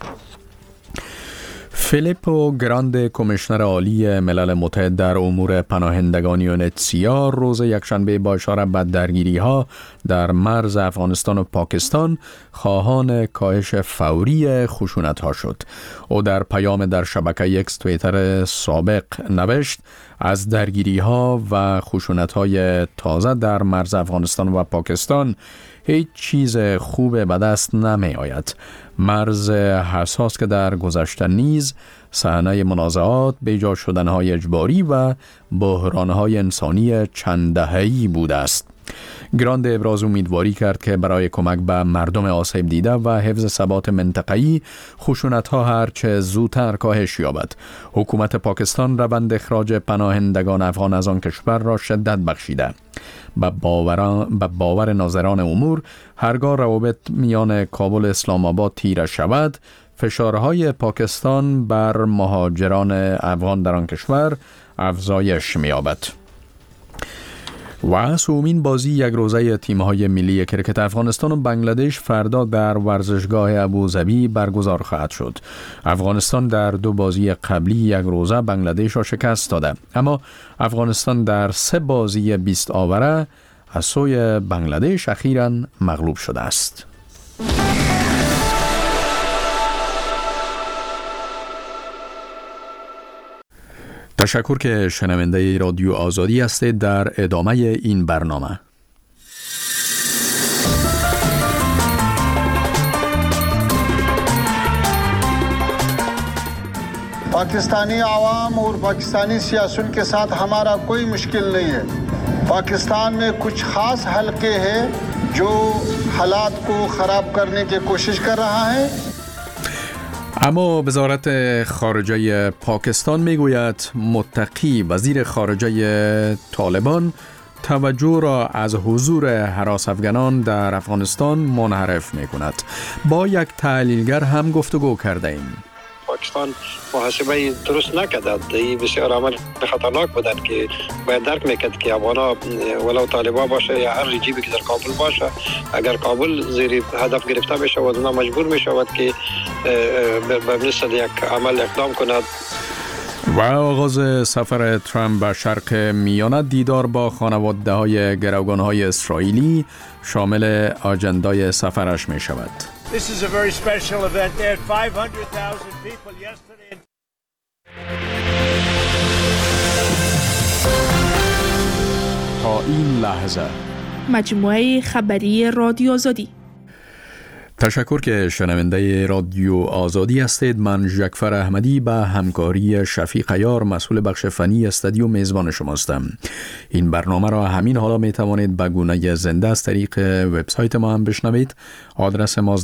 S22: فیلیپو گراند، کمیشنر عالی ملل متحد در امور پناهندگان UNHCR روز یکشنبه با اشاره به درگیری‌ها در مرز افغانستان و پاکستان خواهان کاهش فوری خشونت‌ها شد. او در پیام در شبکه اکس توییتر سابق نوشت: از درگیری‌ها و خشونت‌های تازه در مرز افغانستان و پاکستان هیچ چیز خوب به دست نمی آید. مرز حساس که در گذشته نیز صحنه منازعات، بیجا شدن‌های اجباری و بحران‌های انسانی چند دهه‌ای بوده است. گراند ابراز امیدواری کرد که برای کمک به مردم آسیب دیده و حفظ ثبات منطقه‌ای خشونت‌ها هرچه زودتر کاهش یابد. حکومت پاکستان روند اخراج پناهندگان افغان از آن کشور را شدت بخشیده. به باور ناظران امور هرگاه روابط میان کابل و اسلام آباد تیره شود، فشارهای پاکستان بر مهاجران افغان در آن کشور افزایش می‌یابد. و سومین بازی یک روزه تیم‌های ملی کرکت افغانستان و بنگلادش فردا در ورزشگاه ابوظبی برگزار خواهد شد. افغانستان در 2 بازی قبلی یک روزه بنگلادش را شکست داده، اما افغانستان در 3 بازی 20 آوره از سوی بنگلادش اخیراً مغلوب شده است. تشکر که شنونده رادیو آزادی هستید. در ادامه این برنامه
S23: पाकिस्तानी आवाम और पाकिस्तानी सियासुन के साथ हमारा कोई मुश्किल नहीं है। पाकिस्तान में कुछ खास हलके हैं जो हालात को खराब करने की कोशिश कर रहा है.
S22: اما وزارت خارجه پاکستان میگوید متقی وزیر خارجه طالبان توجه را از حضور هراس افغانان در افغانستان منحرف میکند. با یک تحلیلگر هم گفتگو کرده ایم.
S3: پاکستان محاسبه درست نکرد. این بسیار عمل خطرناک بودن که باید درک میکرد که افغانا ولو طالبان باشه یا هر رژیمی که در کابل باشه، اگر کابل زیر هدف گرفته بشه و اونا مجبور میشود که به مثل یک عمل اقدام کند.
S22: و آغاز سفر ترامپ به شرق میانه دیدار با خانواده‌های گروگان‌های اسرائیلی شامل آجندای سفرش می شود.
S4: This is a very special event. There are 500,000 people yesterday.
S22: تا این لحظه
S7: مجموعه خبری رادیو آزادی.
S22: تشکر که شنونده رادیو آزادی هستید. من ژکفر احمدی به همکاری شفیق عیار مسئول بخش فنی استودیو میزبان شما هستم. این برنامه را همین حالا می توانید به گونه زنده از طریق وبسایت ما هم بشنوید. آدرس ما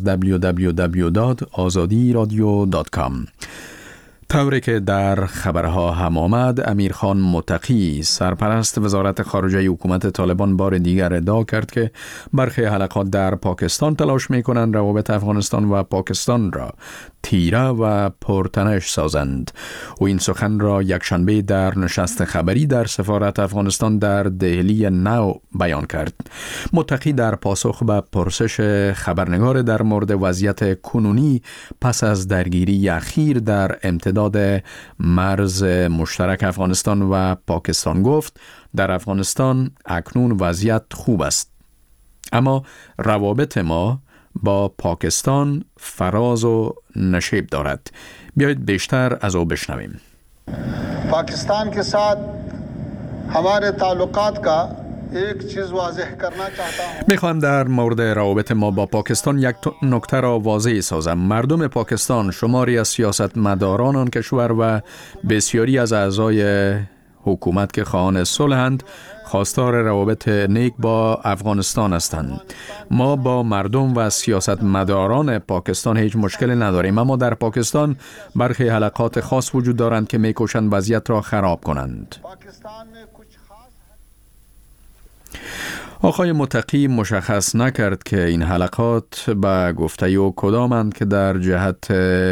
S22: www.azadiradio.com. طوری که در خبرها هم آمد، امیرخان متقی سرپرست وزارت خارجه حکومت طالبان بار دیگر ادعا کرد که برخی حلقات در پاکستان تلاش می‌کنند روابط افغانستان و پاکستان را تیره و پرتنش سازند. او این سخن را یکشنبه در نشست خبری در سفارت افغانستان در دهلی نو بیان کرد. متقی در پاسخ به پرسش خبرنگار در مورد وضعیت کنونی پس از درگیری اخیر در امتداد مرز مشترک افغانستان و پاکستان گفت در افغانستان اکنون وضعیت خوب است، اما روابط ما با پاکستان فراز و نشیب دارد. بیایید بیشتر از او بشنویم.
S23: पाकिस्तान के साथ हमारे ताल्लुकात का एक चीज वाज़ेह करना चाहता हूं.
S22: میخوام در مورد روابط ما با پاکستان یک نکته را واضح سازم. مردم پاکستان، شماری از سیاستمداران آن کشور و بسیاری از اعضای حکومت که خواهان صلحند خواستار روابط نیک با افغانستان هستند. ما با مردم و سیاستمداران پاکستان هیچ مشکلی نداریم، اما در پاکستان برخی حلقات خاص وجود دارند که میکوشند وضعیت را خراب کنند. آقای متقی مشخص نکرد که این حلقات به گفته او کدامند که در جهت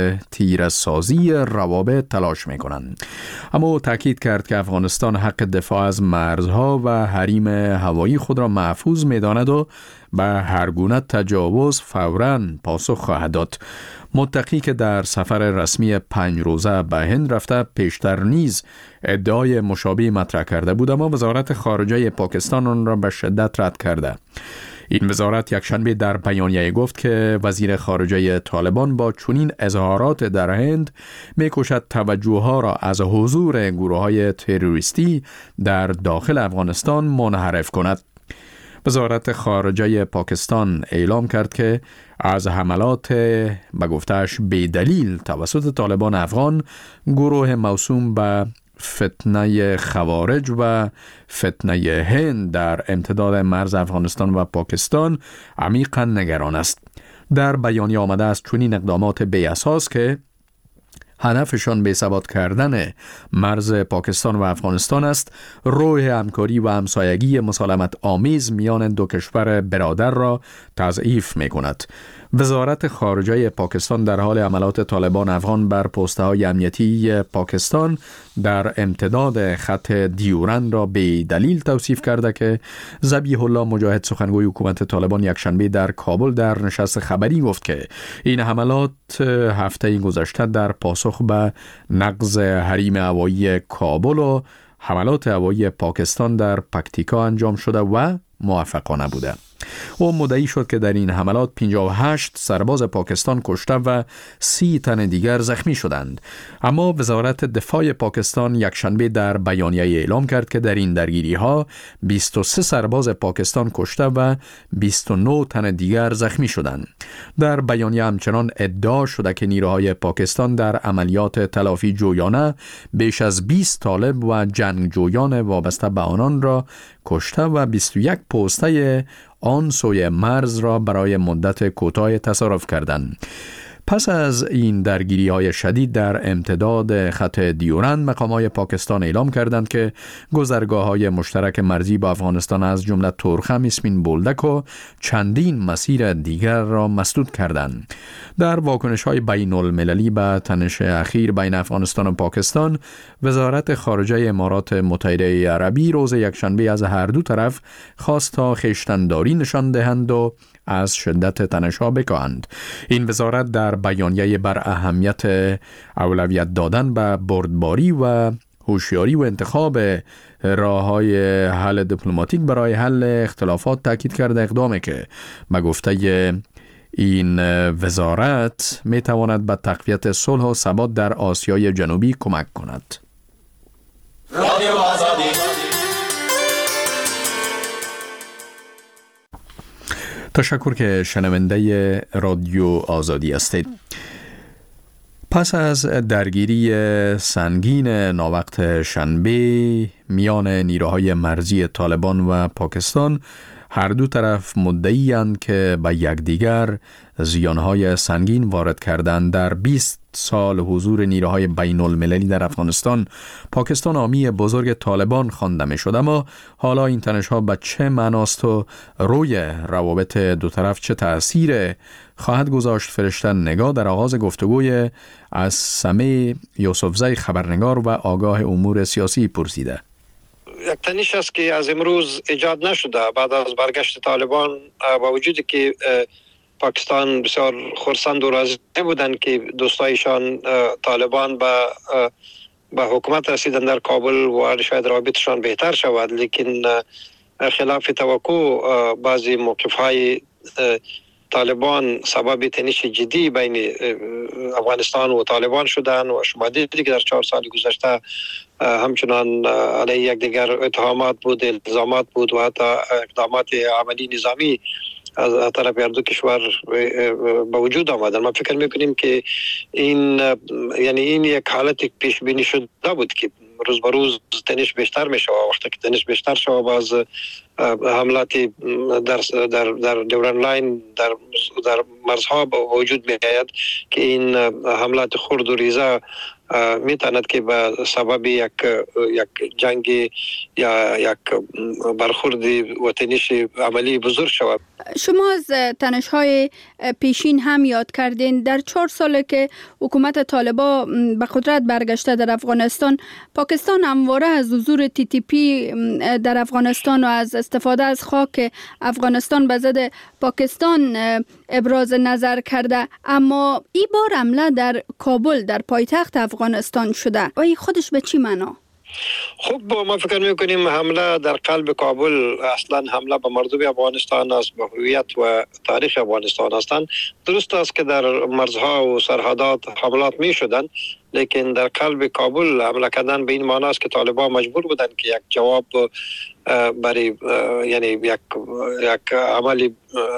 S22: تیره‌سازی روابط تلاش می‌کنند، اما او تاکید کرد که افغانستان حق دفاع از مرزها و حریم هوایی خود را محفوظ می‌داند و به هر گونه تجاوز فوراً پاسخ خواهد داد. متقی که در سفر رسمی 5 روزه به هند رفته پیشتر نیز ادعای مشابه مطرح کرده بود، اما وزارت خارجه پاکستان آن را به شدت رد کرده. این وزارت یکشنبه در بیانیه گفت که وزیر خارجه طالبان با چنین اظهارات در هند می‌کوشد توجه‌ها را از حضور گروه‌های تروریستی در داخل افغانستان منحرف کند. وزارت خارجه پاکستان اعلام کرد که از حملات به گفته‌اش بی‌دلیل توسط طالبان افغان، گروه موسوم به فتنه خوارج و فتنه هند در امتداد مرز افغانستان و پاکستان عمیقاً نگران است. در بیانیه آمده است چنین اقدامات بی اساس که هدفشان بی‌ثبات کردن مرز پاکستان و افغانستان است، روح همکاری و همسایگی مسالمت آمیز میان دو کشور برادر را تضعیف می کند. وزارت خارجه پاکستان در حال حملات طالبان افغان بر پست‌های امنیتی پاکستان در امتداد خط دیورند را به دلیل توصیف کرده که ذبیح الله مجاهد، سخنگوی حکومت طالبان، یکشنبه در کابل در نشست خبری گفت که این حملات هفته گذشته در پاسخ به نقض حریم هوایی کابل و حملات هوایی پاکستان در پکتیکا انجام شده و موفقانه بوده. او مدعی شد که در این حملات 58 سرباز پاکستان کشته و 30 تن دیگر زخمی شدند، اما وزارت دفاع پاکستان یکشنبه در بیانیه اعلام کرد که در این درگیری ها 23 سرباز پاکستان کشته و 29 تن دیگر زخمی شدند. در بیانیه همچنان ادعا شده که نیروهای پاکستان در عملیات تلافی جویانه بیش از 20 طالب و جنگجویان وابسته به آنان را کشته و 21 پوسته آن سوی مرز را برای مدت کوتاه تصرف کردند. پس از این درگیری‌های شدید در امتداد خط دیورند، مقام‌های پاکستان اعلام کردند که گذرگاه‌های مشترک مرزی با افغانستان از جمله تورخم، اسمین بولدک و چندین مسیر دیگر را مسدود کردند. در واکنش‌های بین‌المللی به تنش اخیر بین افغانستان و پاکستان، وزارت خارجه امارات متحده عربی روز یکشنبه از هر دو طرف خواست تا خویشتن‌داری نشان دهند و از شدت تنش‌ها بکاهند. این وزارت در بیانیه بر اهمیت اولویت دادن به بردباری و هوشیاری و انتخاب راه‌های حل دیپلماتیک برای حل اختلافات تاکید کرده، اقدامی که به گفته این وزارت می تواند به تقویت صلح و ثبات در آسیای جنوبی کمک کند. رادیو آزادی. تشکر که شنونده رادیو آزادی هستید. پس از درگیری سنگین ناوقت شنبه میان نیروهای مرزی طالبان و پاکستان، هر دو طرف مدعی‌اند که به یکدیگر زیانهای سنگین وارد کردند. در 20 سال حضور نیروهای بین المللی در افغانستان، پاکستان حامی بزرگ طالبان خوانده می‌شد، اما حالا این تنش‌ها به چه معناست و روی روابط دو طرف چه تأثیر خواهد گذاشت؟ فرشته نگاه در آغاز گفتگوی از سمه یوسفزی، خبرنگار و آگاه امور سیاسی، پرسیده.
S3: یک تنش است که از امروز ایجاد نشده بعد از برگشت طالبان، با وجودی که پاکستان بسیار خرسند و راضی بودند که دوستایشان طالبان به حکومت رسیدن در کابل و شاید رابطشان بهتر شود، لیکن خلاف توقع بعضی موقف‌های طالبان سبب تنش جدی بین افغانستان و طالبان شدن و شما دیدید که در 4 سال گذشته همچنان علیه یکدیگر اتهامات بود، الزامات بود و حتی اقدامات عملی نظامی از طرف هر دو کشور به وجود آمدن. ما فکر میکنیم که این یک حالت پیش بینی شده بود که روز به روز تنش بیشتر میشه. وقتی که تنش بیشتر شد، باز حملات در دوران لاین در مرزها به وجود می آید که این حملات خرد و ریزه میتواند که به سبب یک جنگ یا یک برخورد و تنش عملی بزرگ شود.
S6: شما از تنش‌های پیشین هم یاد کردین. در 4 ساله که حکومت طالبان به قدرت برگشته در افغانستان، پاکستان همواره از حضور TTP در افغانستان و از استفاده از خاک افغانستان به ضد پاکستان ابراز نظر کرده، اما این بار حمله در کابل، در پایتخت افغانستان شده. و این خودش به چی معنا؟
S3: خب ما فکر میکنیم حمله در قلب کابل اصلا حمله به مردم افغانستان است، به هویت و تاریخ افغانستان هستند. درست است که در مرزها و سرحدات حملات می شدن، لیکن در قلب کابل حمله کردن به این معنی است که طالبان مجبور بودن که یک جواب برای یک عملی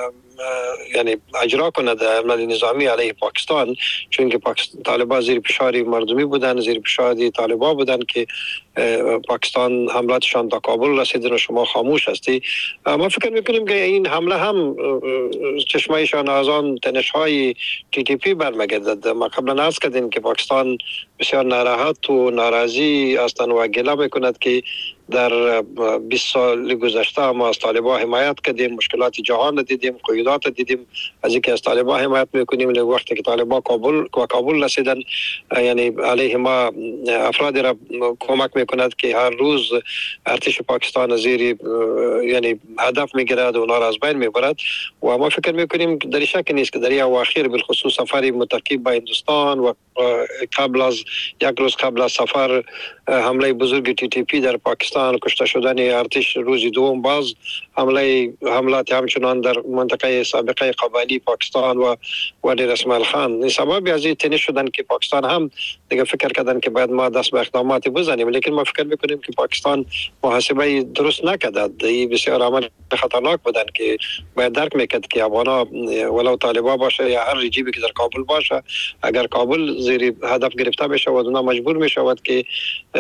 S3: اجرا کند، عمل نظامی علیه پاکستان، چون که طالبان زیر فشار مردمی بودن، زیر فشار طالبان بودن که پاکستان حملاتشان تا کابل رسیدن و شما خاموش هستی. ما فکر میکنیم که این حمله هم چشمایشان از آن تنش‌های TTP برمیگردد. ما قبلا عرض کردیم که پاکستان بسیار ناراحت و ناراضی هستند و گله میکند که در 20 سال گذشته ما از طالبان حمایت کردیم، مشکلات جهان دیدیم، قیودات دیدیم، از اینکه از طالبان حمایت میکنیم، لیکن وقتی که طالبان کابل رسیدن، علیه ما افرادی را کمک میکند که هر روز ارتش پاکستان زیر هدف میگیرد و اونا را از بین میبرد. و ما فکر میکنیم در شک نیست که در این اواخر بالخصوص سفر مترقب به هندوستان و قبل از یک روز قبل از سفر حمله بزرگ TTP در پاکستان، کشته شدن ارتش روز دوم، باز حملات همچنان در منطقه سابقه قبایلی پاکستان و وادی رسمال خان. این سبب از این تنش شدن که پاکستان هم دیگه فکر کردن که باید ما دست به اقدامات بزنیم، لیکن ما فکر میکنیم که پاکستان محاسبه درست نکرد. این بسیار عمل خطرناک بودن که باید درک میکرد که افغانا ولو طالبان باشه یا هر رژیمی که در کابل باشه، اگر کابل زیر هدف گرفته بشه و اونا مجبور میشود که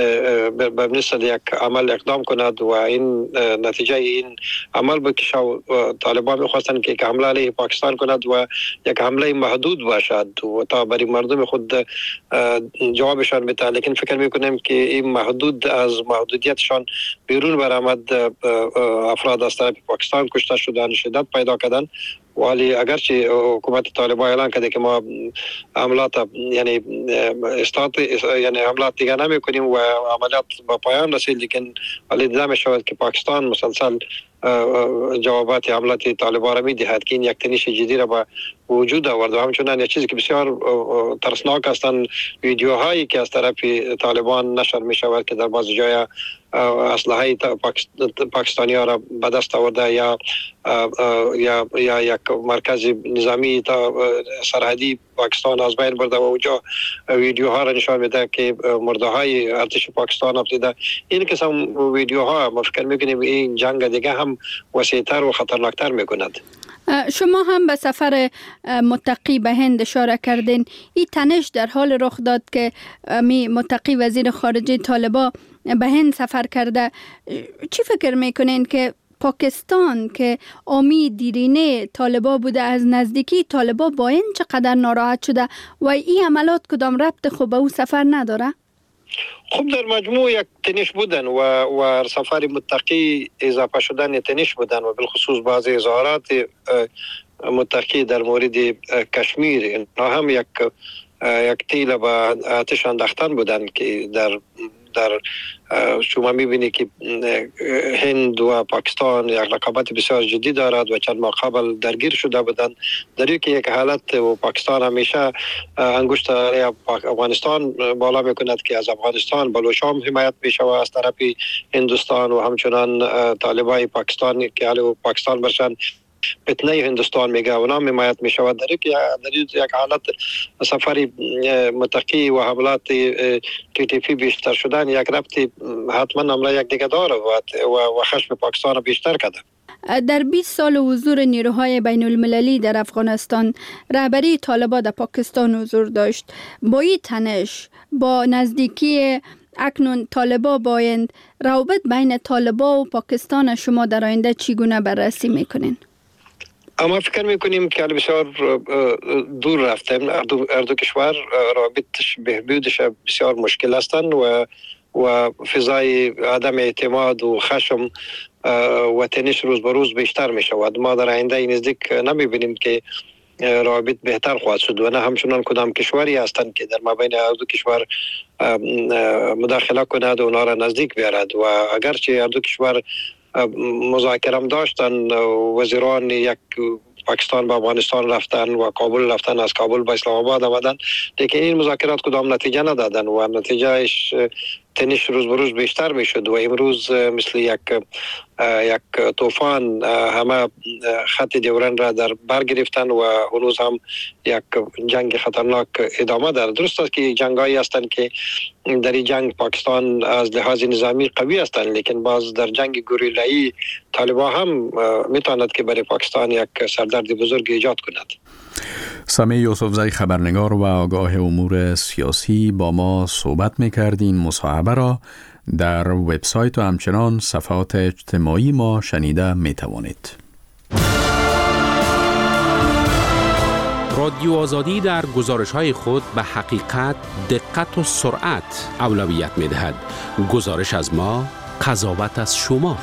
S3: به مثل یک عمل اقدام کند و این نتیجه این عمل بکشه و طالبان می‌خواستن که یک حمله علیه پاکستان کند و یک حمله محدود باشد و تا برای مردم خود جوابشان بده، لیکن فکر می‌کنم که این محدود از محدودیتشان بیرون برآمد. افراد از طرف پاکستان کشته شدن، شدت پیدا کردن، ولی اگرچه حکومت طالبان اعلان کرده که ما عملات یعنی عملات دیگه نمی‌کنیم و عملیات به پایان رسید، لیکن ولی دیده می‌شود که پاکستان مسلسل جوابات عملات طالبان را می‌دهد که این یک تنش جدی را به وجود آورد و همچنین یک چیزی که بسیار ترسناک هستند ویدیوهایی که از طرف طالبان نشر می‌شود که در بعضی جای اسلحه پاکستانی را به دست آورده یا یک مرکز نظامی سرحدی پاکستان از بین برده و اونجا ویدیوها را نشان میده که مرده های ارتش پاکستان افتاده. این قسم ویدیوها ما فکر میکنیم این جنگ دیگه هم وسیع‌تر و خطرناکتر میکند.
S6: شما هم به سفر متقی به هند اشاره کردین. این تنش در حال رخ داد که متقی وزیر خارجه طالبان به هند سفر کرده. چی فکر میکنین که پاکستان که امید دیرینه طالبان بوده از نزدیکی طالبان با این چقدر ناراحت شده و این عملات کدام ربط خوب به او سفر نداره؟
S3: خب در مجموع یک تنش بودن و سفر متقی اضافه شدن تنش بودن و بالخصوص بعضی اظهارات متقی در مورد کشمیر اینا هم یک تیل به آتش انداختن بودن که در شما میبینی که هند و پاکستان یک رقابت بسیار جدی دارد و چند ماه قبل درگیر شده بودند، در یک حالت و پاکستان همیشه انگشت افغانستان بالا میکند که از افغانستان بلوچام حمایت میشه از طرف هندوستان و همچنان طالبای پاکستان که علیه پاکستان برشن فتنه هندوستان میگه و نام حمایت می شود. در یک حالت سفر متقی و حملات TTP بیشتر شدن یک ربطی حتما عمله یک دیگه داره و خشم پاکستان بیشتر کرده.
S6: در 20 سال حضور نیروهای بین المللی در افغانستان رهبری طالبان در پاکستان حضور داشت. با این تنش با نزدیکی اکنون طالبان بایند روابط بین طالبان و پاکستان شما در آینده چگونه بررسی میکنین؟
S3: اما فکر میکنیم که بسیار دور رفتیم. هر دو کشور رابطش بهبودش بسیار مشکل هستند و فضای عدم اعتماد و خشم و تنش روز به روز بیشتر می شود. ما در آینده نزدیک نمی بینیم که روابط بهتر خواهد شد و نه همچنان کدام کشوری هستند که در مابین هر دو کشور مداخله کند و اونا را نزدیک بیارد. و اگرچه هر دو کشور مذاکره هم داشتن، وزیران یک پاکستان به افغانستان رفتن و کابل رفتن، از کابل به اسلام آباد آمدن، لیکن این مذاکرات کدام نتیجه ندادن و نتیجهش تنش روز به روز بیشتر می شد و امروز مثل یک طوفان همه خط دیورن را در بر گرفتن و هنوز هم یک جنگ خطرناک ادامه دارد. درست است که جنگایی هستند که در این جنگ پاکستان از لحاظ نظامی قوی هستند، لیکن باز در جنگ گوریلایی طالبان هم میتواند که برای پاکستان یک سردرد بزرگ ایجاد کند.
S22: سمیع یوسفزی خبرنگار و آگاه امور سیاسی با ما صحبت می‌کردین. مصاحبه را در وبسایت و همچنان صفحات اجتماعی ما شنیده می‌توانید.
S8: رادیو آزادی در گزارش‌های خود به حقیقت، دقت و سرعت اولویت می‌دهد. گزارش از ما، قضاوت از شما.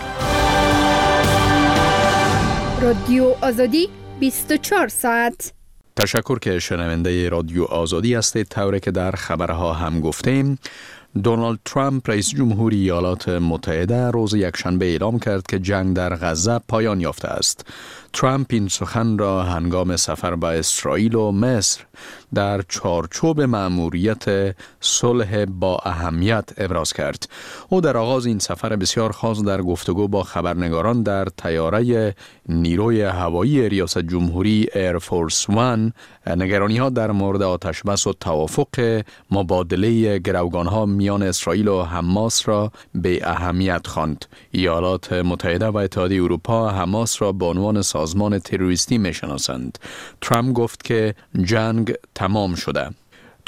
S6: رادیو آزادی 24 ساعت.
S22: تشکر که شنونده رادیو آزادی هستید. طوری که در خبرها هم گفتیم، دونالد ترامپ رئیس جمهوری ایالات متحده روز یکشنبه اعلام کرد که جنگ در غزه پایان یافته است. ترامپ این سخن را هنگام سفر به اسرائیل و مصر در چارچوب مأموریت صلح با اهمیت ابراز کرد. او در آغاز این سفر بسیار خاص در گفتگو با خبرنگاران در طیاره نیروی هوایی ریاست جمهوری ایرفورس وان نگرانی‌ها در مورد آتشبس و توافق مبادله گروگان‌ها میان اسرائیل و حماس را به اهمیت خواند. ایالات متحده و اتحادیه اروپا حماس را به عنوان سازمان تروریستی میشناسند. ترامپ گفت که جنگ تمام شده.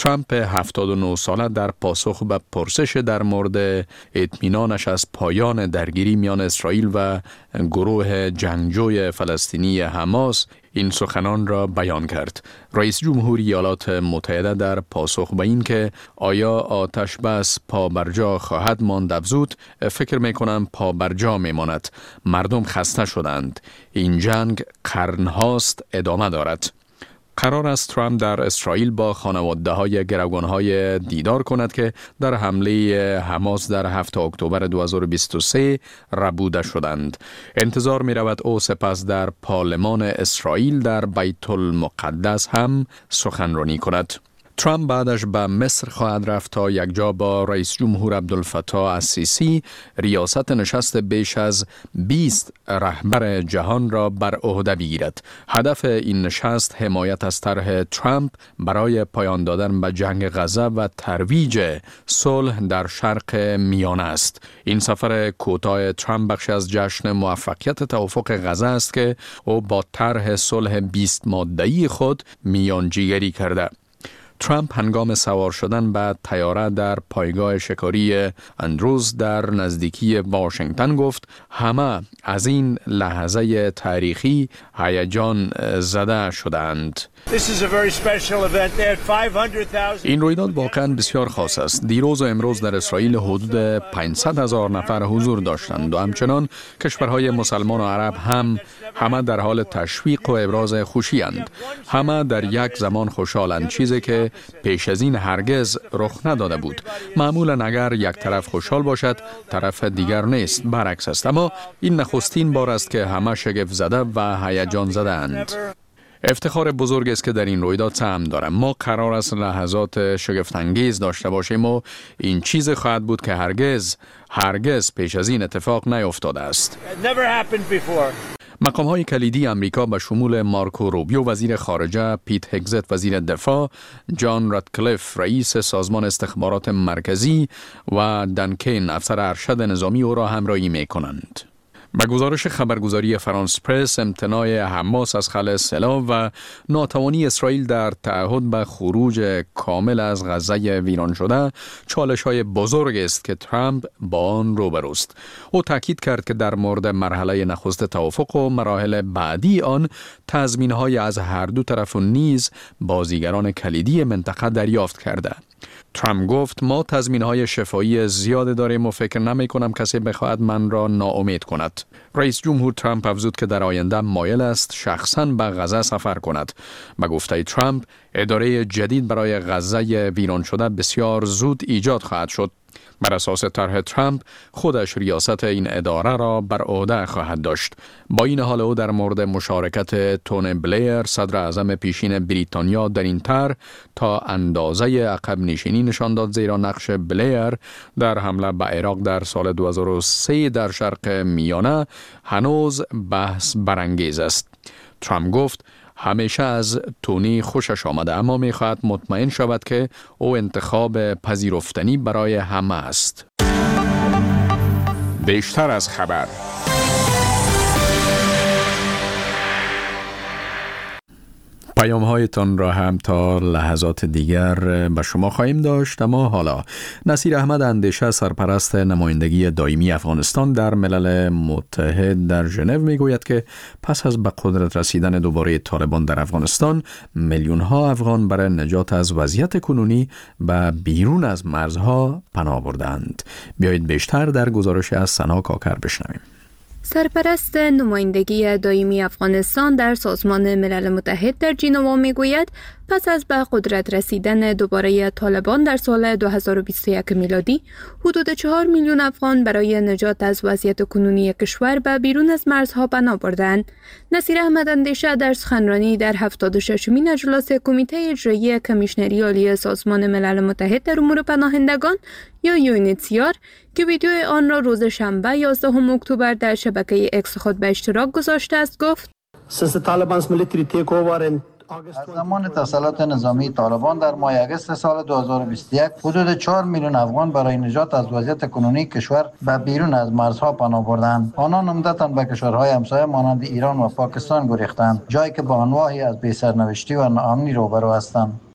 S22: ترامپ 79 ساله در پاسخ به پرسش در مورد اطمینانش از پایان درگیری میان اسرائیل و گروه جنگجوی فلسطینی حماس این سخنان را بیان کرد. رئیس جمهوری ایالات متحده در پاسخ به این که آیا آتش بس پابرجا خواهد ماند افزود: فکر میکنم پابرجا میماند. مردم خسته شدند. این جنگ قرنهاست ادامه دارد. قرار است ترامپ در اسرائیل با خانواده‌های گروگان‌های دیدار کند که در حمله حماس در 7 اکتبر 2023 ربوده شدند. انتظار می‌رود او سپس در پارلمان اسرائیل در بیت المقدس هم سخنرانی کند. ترامپ بعدش به مصر خواهد رفت تا یکجا با رئیس جمهور عبدالفتاح السیسی ریاست نشست بیش از 20 رهبر جهان را بر عهده بگیرد. هدف این نشست حمایت از طرح ترامپ برای پایان دادن به جنگ غزه و ترویج صلح در شرق میانه است. این سفر کوتاه ترامپ بخشی از جشن موفقیت توافق غزه است که او با طرح صلح 20 ماده‌ای خود میانجیگری کرده. ترامپ هنگام سوار شدن به طیاره در پایگاه شکاری اندروز در نزدیکی واشنگتن گفت: همه از این لحظه تاریخی هیجان زده شدند. این رویداد واقعا بسیار خاص است. دیروز و امروز در اسرائیل حدود 500,000 نفر حضور داشتند و همچنان کشورهای مسلمان و عرب همه در حال تشویق و ابراز خوشی اند. همه در یک زمان خوشحالند، چیزی که پیش از این هرگز رخ نداده بود. معمولا اگر یک طرف خوشحال باشد طرف دیگر نیست، برعکس است. اما این نخستین بار است که همه شگفت زده و هیجان زده اند. افتخار بزرگ است که در این رویداد سهم دارم. ما قرار است لحظات شگفت انگیز داشته باشیم و این چیز خواهد بود که هرگز پیش از این اتفاق نیفتاده است. مقام‌های کلیدی امریکا به شمول مارکو روبیو وزیر خارجه، پیت هگزت وزیر دفاع، جان راتکلیف رئیس سازمان استخبارات مرکزی و دنکین افسر ارشد نظامی او را همراهی می‌کنند. به گزارش خبرگزاری فرانس پرس، امتناع حماس از خلع سلاح و ناتوانی اسرائیل در تعهد به خروج کامل از غزه ویران شده چالش‌های بزرگ است که ترامپ با آن روبروست. او تاکید کرد که در مورد مرحله نخست توافق و مراحل بعدی آن تضمین‌های از هر دو طرف و نیز بازیگران کلیدی منطقه دریافت کرده. ترامپ گفت: ما تضمین‌های شفاهی زیاد داریم و فکر نمی‌کنم کسی بخواهد من را ناامید کند. رئیس جمهور ترامپ افزود که در آینده مایل است شخصاً به غزه سفر کند. به گفته ترامپ، اداره جدید برای غزه ویران شده بسیار زود ایجاد خواهد شد. بر اساس طرح ترامپ خودش ریاست این اداره را بر عهده خواهد داشت. با این حال او در مورد مشارکت تونی بلیر صدر اعظم پیشین بریتانیا در این طرح تا اندازه عقب نشینی نشان داد، زیرا نقش بلیر در حمله به عراق در سال 2003 در شرق میانه هنوز بحث برانگیز است. ترامپ گفت: همیشه از تونی خوشش آمده، اما می‌خواهد مطمئن شود که او انتخاب پذیرفتنی برای همه است.
S8: بیشتر از خبر.
S22: پیام‌هایتان را هم تا لحظات دیگر به شما خواهیم داشت. اما حالا نصیر احمد اندیشه، سرپرست نمایندگی دائمی افغانستان در ملل متحد در ژنو، میگوید که پس از به قدرت رسیدن دوباره طالبان در افغانستان، میلیون‌ها افغان برای نجات از وضعیت کنونی به بیرون از مرزها پناه بردند. بیایید بیشتر در گزارش از سنا کاکر بشنویم.
S9: سرپرست نمایندگی دائمی افغانستان در سازمان ملل متحد در ژنو میگوید پس از به قدرت رسیدن دوباره طالبان در سال 2021 میلادی، حدود 4 میلیون افغان برای نجات از وضعیت کنونی کشور به بیرون از مرزها پناه بردند. نصیر احمد اندیشه در سخنرانی در 76مین اجلاس کمیته اجرایی کمیشنری عالی سازمان ملل متحد در امور پناهندگان یا یونیتسیار که ویدیو آن را روز شنبه 11 اکتبر در شبکه اکس خود به اشتراک گذاشته است گفت:
S10: از زمان تسلط نظامی طالبان در ماه اگست سال 2021 حدود 4 میلیون افغان برای نجات از وضعیت کنونی کشور به بیرون از مرزها پناه بردند. آنان عمدتاً به کشورهای همسایه مانند ایران و پاکستان گریختند، جایی که با انواعی از بی‌سرنوشتی و ناامنی روبرو هستند.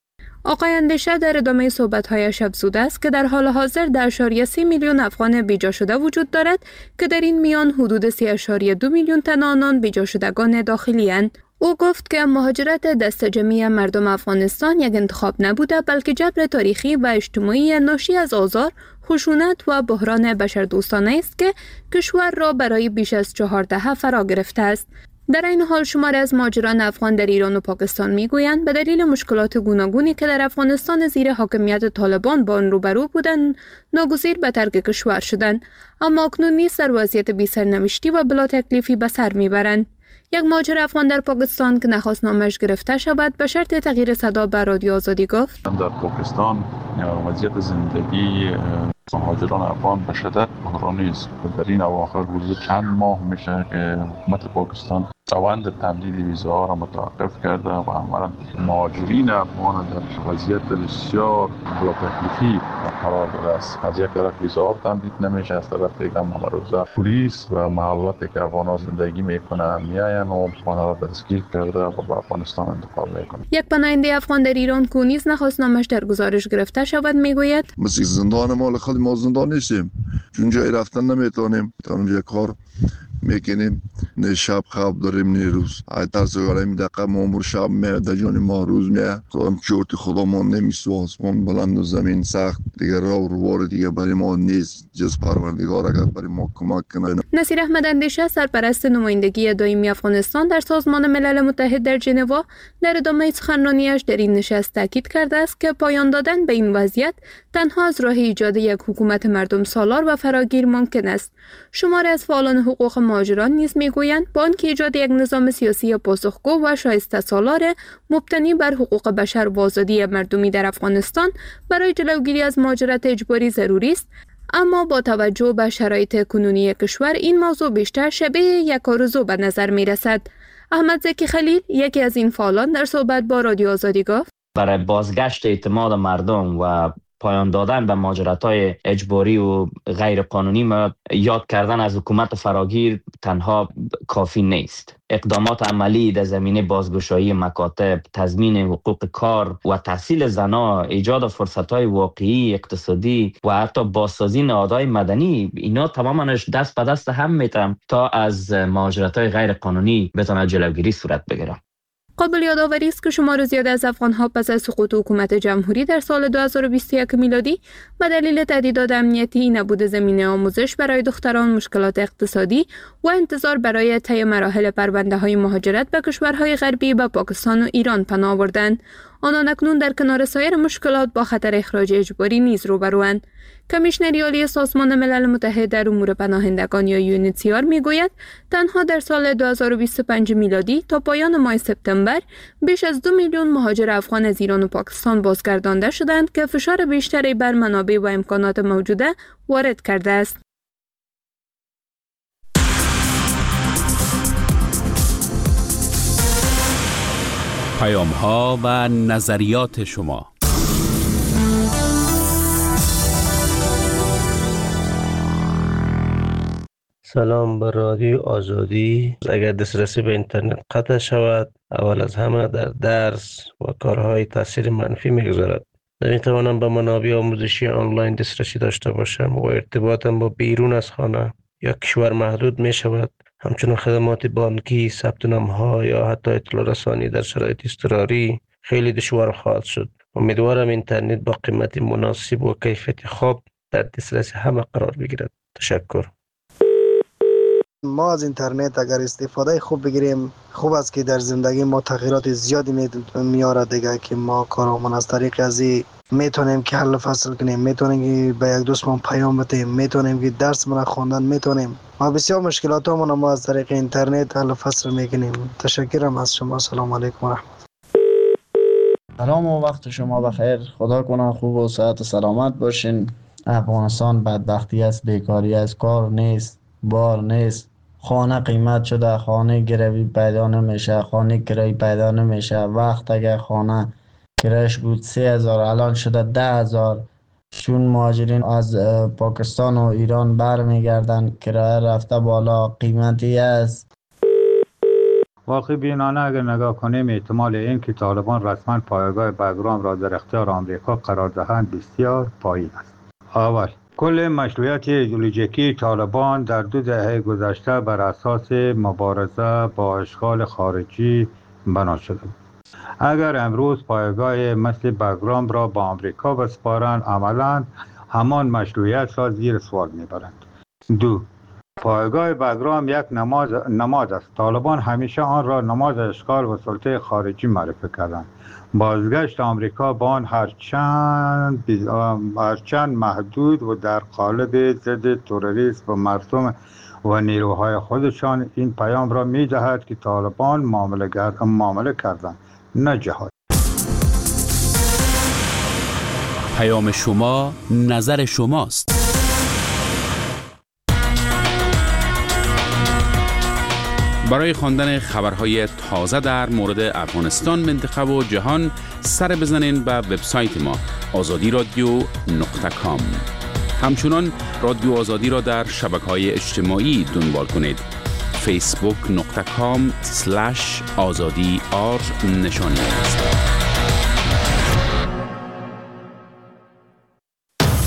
S9: آقای اندیشه در ادامه صحبت‌هایش افزوده است که در حال حاضر 10.3 میلیون افغان بیجا شده وجود دارد که در این میان حدود 3.2 میلیون تن آنان بیجا شدگان داخلی اند. او گفت که مهاجرت دست جمعی مردم افغانستان یک انتخاب نبوده بلکه جبر تاریخی و اجتماعی ناشی از آزار، خشونت و بحران بشردوستانه است که کشور را برای بیش از 4 دهه فرا گرفته است. در این حال شماری از مهاجران افغان در ایران و پاکستان میگویند به دلیل مشکلات گوناگونی که در افغانستان زیر حاکمیت طالبان با آن روبرو بودند ناگزیر به ترک کشور شدند، اما اکنون نیز در وضعیت بی سرنوشتی و بلا تکلیفی به سر میبرند. یک مهاجر افغان در پاکستان که نخواست نامش گرفته شود به شرط تغییر صدا به رادیو آزادی گفت:
S11: در پاکستان وضعیت زندگی مهاجران افغان به شدت بحرانی است. در این اواخر حدود چند ماه میشه که حکومت پاکستان روند تمدید ویزاها را متوقف کرده و عملاً مهاجرین افغان در وضعیت بسیار بلا تکلیفی قرار داده است. از یک طرف ویزاها تمدید نمیشه، از طرف دیگر ممروزه پلیس و محلاتی که افغان‌ها زندگی میکنن میاین و آنها را دستگیر کرده و به افغانستان انتقال میکنن.
S9: یک پناهنده افغان در ایران که نیز نخواست نامش در گزارش گرفته شود میگوید:
S12: مثل زندان ما خیلی ما زندان نیستیم، چون جای رفتن نمیتونیم، اونجا کار میکنیم، نه شب خواب داریم نه روز. ترس داریم دقیقا مامور شب میاد در جان ما روز میاد. هم چورت خدا ما نمیسو، آسمان بلند و زمین سخت دیگر راه و روار دیگه برای ما نیست جز پروردگار اگر برای ما کمک کنه.
S9: نصیر احمد اندیشه سرپرست نمایندگی دائمی افغانستان در سازمان ملل متحد در ژنو در ادامه سخنرانیش در این نشست تاکید کرده است که پایان دادن به این وضعیت تنها از راه ایجاد یک حکومت مردم سالار و فراگیر ممکن است. شماری از فعالان حقوق مهاجران نیز میگویند با آنکه ایجاد یک نظام سیاسی پاسخگو و شایسته سالار مبتنی بر حقوق بشر و آزادی مردمی در افغانستان برای جلوگیری از مهاجرت اجباری ضروری است، اما با توجه به شرایط کنونی کشور این موضوع بیشتر شبیه یک آرزو به نظر می رسد. احمد زکی خلیل یکی از این فعالان در صحبت با رادیو آزادی گفت:
S13: برای بازگشت اعتماد مردم و پایان دادن به مهاجرت‌های اجباری و غیر قانونی ما یاد کردن از حکومت فراگیر تنها کافی نیست. اقدامات عملی در زمینه بازگشایی مکاتب، تضمین حقوق کار و تحصیل زنان، ایجاد فرصت‌های واقعی اقتصادی و حتی بازسازی نهادهای مدنی، اینا تماماش دست به دست هم میتونن تا از مهاجرت‌های غیر قانونی بتونه جلوگیری صورت بگیره.
S9: قابل یادآوری است که شمار زیاد از افغان‌ها پس از سقوط حکومت جمهوری در سال 2021 میلادی به دلیل تهدیدات امنیتی، نبود زمینه آموزش برای دختران، مشکلات اقتصادی و انتظار برای طی مراحل پرونده‌های مهاجرت به کشورهای غربی به پاکستان و ایران پناه بردند. آنان اکنون در کنار سایر مشکلات با خطر اخراج اجباری نیز روبروند. کمیشنر عالی سازمان ملل متحد در امور پناهندگان یا یونیتسیار میگوید تنها در سال 2025 میلادی تا پایان ماه سپتامبر بیش از 2 میلیون مهاجر افغان از ایران و پاکستان بازگردانده شدند که فشار بیشتری بر منابع و امکانات موجوده وارد کرده است.
S8: پیام‌ها و نظریات شما.
S24: سلام بر رادیو آزادی. اگر دسترسی به اینترنت قطع شود، اول از همه در درس و کارهای تاثیر منفی میگذارد. نمیتوانم به منابع آموزشی آنلاین دسترسی داشته باشم و ارتباطم با بیرون از خانه یا کشور محدود می شود. همچنین خدمات بانکی، ثبت نام‌ها یا حتی اطلاع رسانی در شرایط اضطراری خیلی دشوار خواهد شد. امیدوارم اینترنت با قیمت مناسب و کیفیت خوب در دسترس همه قرار بگیرد. تشکر.
S25: ما از اینترنت اگر استفاده خوب بگیریم خوب است که در زندگی ما تغییرات زیادی میاره دیگه، که ما کارامون از طریق ازی میتونیم که حل فصل کنیم، میتونیم که به یک دوستمون پیام بدیم، میتونیم که درس من خواندن میتونیم. ما بسیار مشکلاتمون ما از طریق اینترنت حل فصل میکنیم. تشکرم از شما. سلام علیکم و رحمت.
S26: سلام و وقت شما بخیر. خدا کنه خوب و صحت و سلامت باشین. افغانستان بدبختی است، بیکاری است، کار نیست، بار نیست، خانه قیمت شده، خانه گروی پیدا نمیشه، خانه کرایه پیدا نمیشه. وقت اگر خانه کرایش بود 3000 الان شده 10000. چون مهاجرین از پاکستان و ایران برمیگردن کرایه رفته بالا، قیمتی است.
S1: واقع بینانه اگر نگاه کنیم احتمال این که طالبان رسما پایگاه بگرام را در اختیار آمریکا قرار دهند بسیار پایین است. اول، کل مشروعیت ایدئولوژیکی طالبان در 2 دهه گذشته بر اساس مبارزه با اشغال خارجی بنا شده بود. اگر امروز پایگاه مثل بگرام را با آمریکا بسپارند، عملاً همان مشروعیت را زیر سوال میبرند. 2. پایگاه بگرام یک نماد است. طالبان همیشه آن را نماد اشغال و سلطه خارجی معرفی کردند. بازگشت آمریکا با آن هرچند محدود و در قالب ضد تروریسم و مردم و نیروهای خودشان این پیام را می دهد که طالبان معامله کردند، نه جهاد.
S8: پیام شما، نظر شماست. برای خواندن خبرهای تازه در مورد افغانستان، منطقه و جهان سر بزنین به وبسایت ما azadiradio.com. همچنان رادیو آزادی را در شبکه‌های اجتماعی دنبال کنید. facebook.com/azadi_r